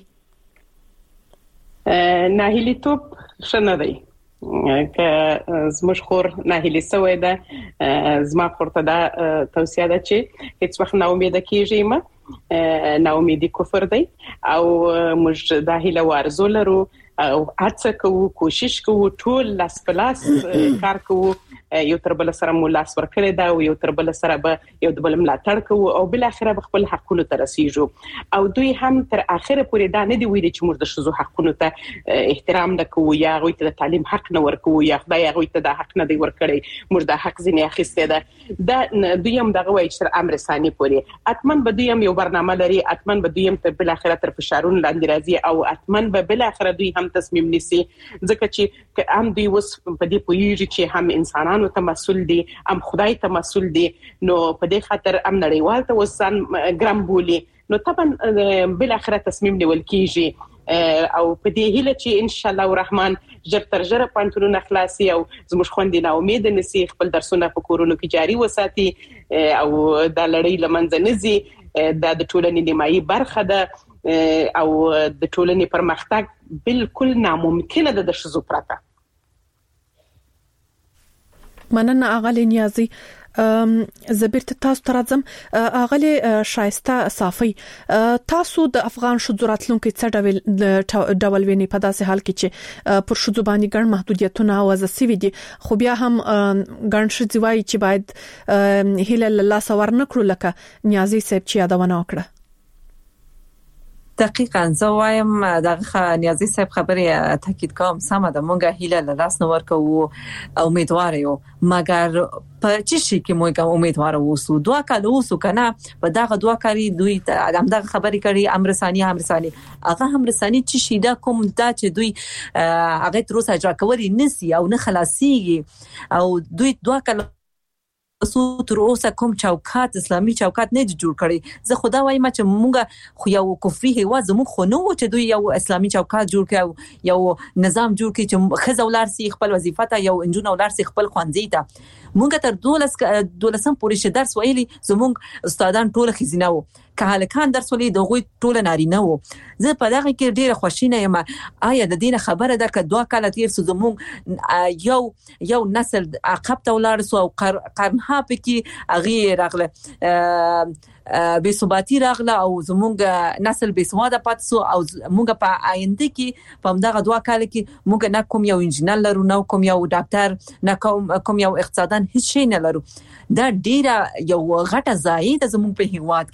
ناهیلی توپ شنه دی که زموږ خور ناهیلی سوی ده زما خورته دا توصیه ده چې هیڅ وخت ناامیده کیږئ مه ناامیدي کفر دی او موږ دا هیله وارزو لرو او هڅه کوو کوشش کوو ټول لاس په لاس کار کوو یو تر بل سره مو لاس ورکړی دا او یو تر بل سره به یو د بل ملاتړ کوو او بل اخره به خپل حقونو ته رسیږو او دوی هم تر اخره پورې دا نه دی ویلي چې موږ د شذو حقونو ته احترام نه کوو یا غوي ته د تعلیم حق نه ورکوو یا خدای غوي ته د حق نه دی ورکړی موږ د حق ځینې اخیسته ده دا دوی هم دغه وایي چې تر امر ثاني پورې اتمن به دوی هم یو برنامه لري اتمن به دوی هم تر بل اخره تر فشارون لاندې راځي او اتمن به بل اخره دوی هم تصمیم نیسي ځکه چې هم دوی وس په دې پوهیږي چې هم انسانان ته مسؤل دي ام خدای ته مسؤل دي نو په دې خاطر ام نړیوال ته وسان ګرام بولی نو طبعا بل اخره تصمیم نیول کیږي او په دې هیله چې ان شاء الله الرحمن ژر تر ژره پانتونونه خلاصي او زموږ خوندې نه امید نسی خپل درسونه په کورونو کې جاري وساتي او دا لړۍ لمنځه نزي دا د ټولنې نیمایي برخه ده او د ټولنې پرمختګ بالکل ناممکن ده د شذو پرته مننه اغلی نیازي زبرت تاسو ترازم اغلی شایسته صافي تاسو د افغان شذو راتلونکو څه ډول ویني په داسې حال کې چې پر شذو باندې ګڼ محدودیتونه وضع شوي دي خو بیا هم ګڼ شذي وایي چې باید هیله الله سوار نکړو لکه نیازي صاحب چې یادونه وکړه دقیقاً زه وایم دغه نیازي صاحب خبرې تاکید کوم سم ده مونږه هیله له لاس نه ورکو امیدوار یو مګر په چی شي کې مونږه امیدوار اوسو دوه کال اوسو کنه په دغه دوه کاری دوی دغه خبرې کړي امرسانی هغه امرسانی چی شي دا کوم دا چې دوی هغه تر اوسه اجرا کوي نسی او نه خلاصيږي او دوی دوه کال سو تر اوسه کوم چوکات اسلامي چوکات نه جوړ کړي زه خدا وایم چې مونږه خو یو کفري هوا زموږ خو نو چې دوی یو اسلامي چوکات جوړ کړي یو نظام جوړ کړي چې خزه ولارسي خپل وظیفه ته یو انجون ولارسي خپل خوانځي ته مونږ تر 12 پورې ش درس ویلي زموږ استادان ټول خزینه وو کهالکان درس ولې دغه ټول نارینه وو زه په دغه کې ډیره خوشینه یم آیا د دینه خبره ده که دوه کال تیر سو زموږ یو نسل عقب ته ولار سو او قرنها پکې اغه راغله بے ثباتی راغله او زموږ نسل بے سواده پات سو او موږ په آینده کې په دغه دوه کال کې موږ نه کوم یو انجینر لرو نه کوم یو ډاکټر نه کوم یو اقتصاددان هیڅ شي نه لرو دا ډیره یو غټه ځای ده زموږ په هیواد کې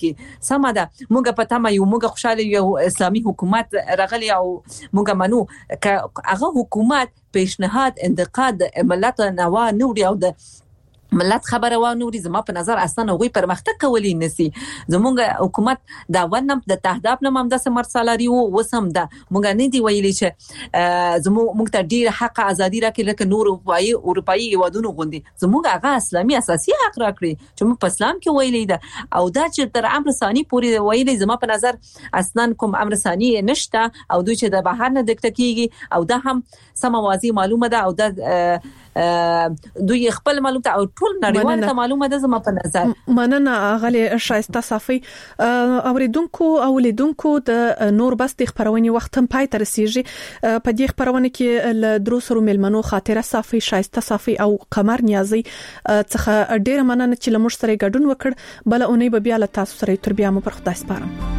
سم ده موږ په تمه یو موږ خوشاله یو اسلامي حکومت راغلی او موږ منو ک هغه حکومت پیشنهاد انتقاد ملت نوا نوري او د ملت خبره و نوري زما په نظر اصلا غوي پرمختګ کولی نسی زمونږ حکومت دا ونم د تهداب نه مم د سمرسالاري وسم ده مونږ نه دی ویلي چې زموږ ته ډیر حق ازادي راکړي لکه نور اروپایي هیوادونو غوندي زموږ هغه اسلامي اساسي حق راکړي چې موږ په اسلام کې ویلي ده او دا چې تر امر ثاني پورې ویلي زما په نظر اصلا کوم امر ثاني نشته او دوی چې د بهر نه دکته کیږي او دا هم سموازي معلومه ده او دا دوی خپل معلومات او ټول نړیوال ته معلومه ده زما په نظر مننه غلي شایسته صافي اوریدونکو او لیدونکو د نور بس د خبرونې وخت هم پای تر رسیږي په دې خبرونه کې ل دروسرو ملمنو خاطره صافي شایسته صافي او قمر نیازي څخه ډیره مننه چې لمر سره ګډون وکړ بل اونۍ به بیا له تاسو سره تر بیا مو پر خدای سپارم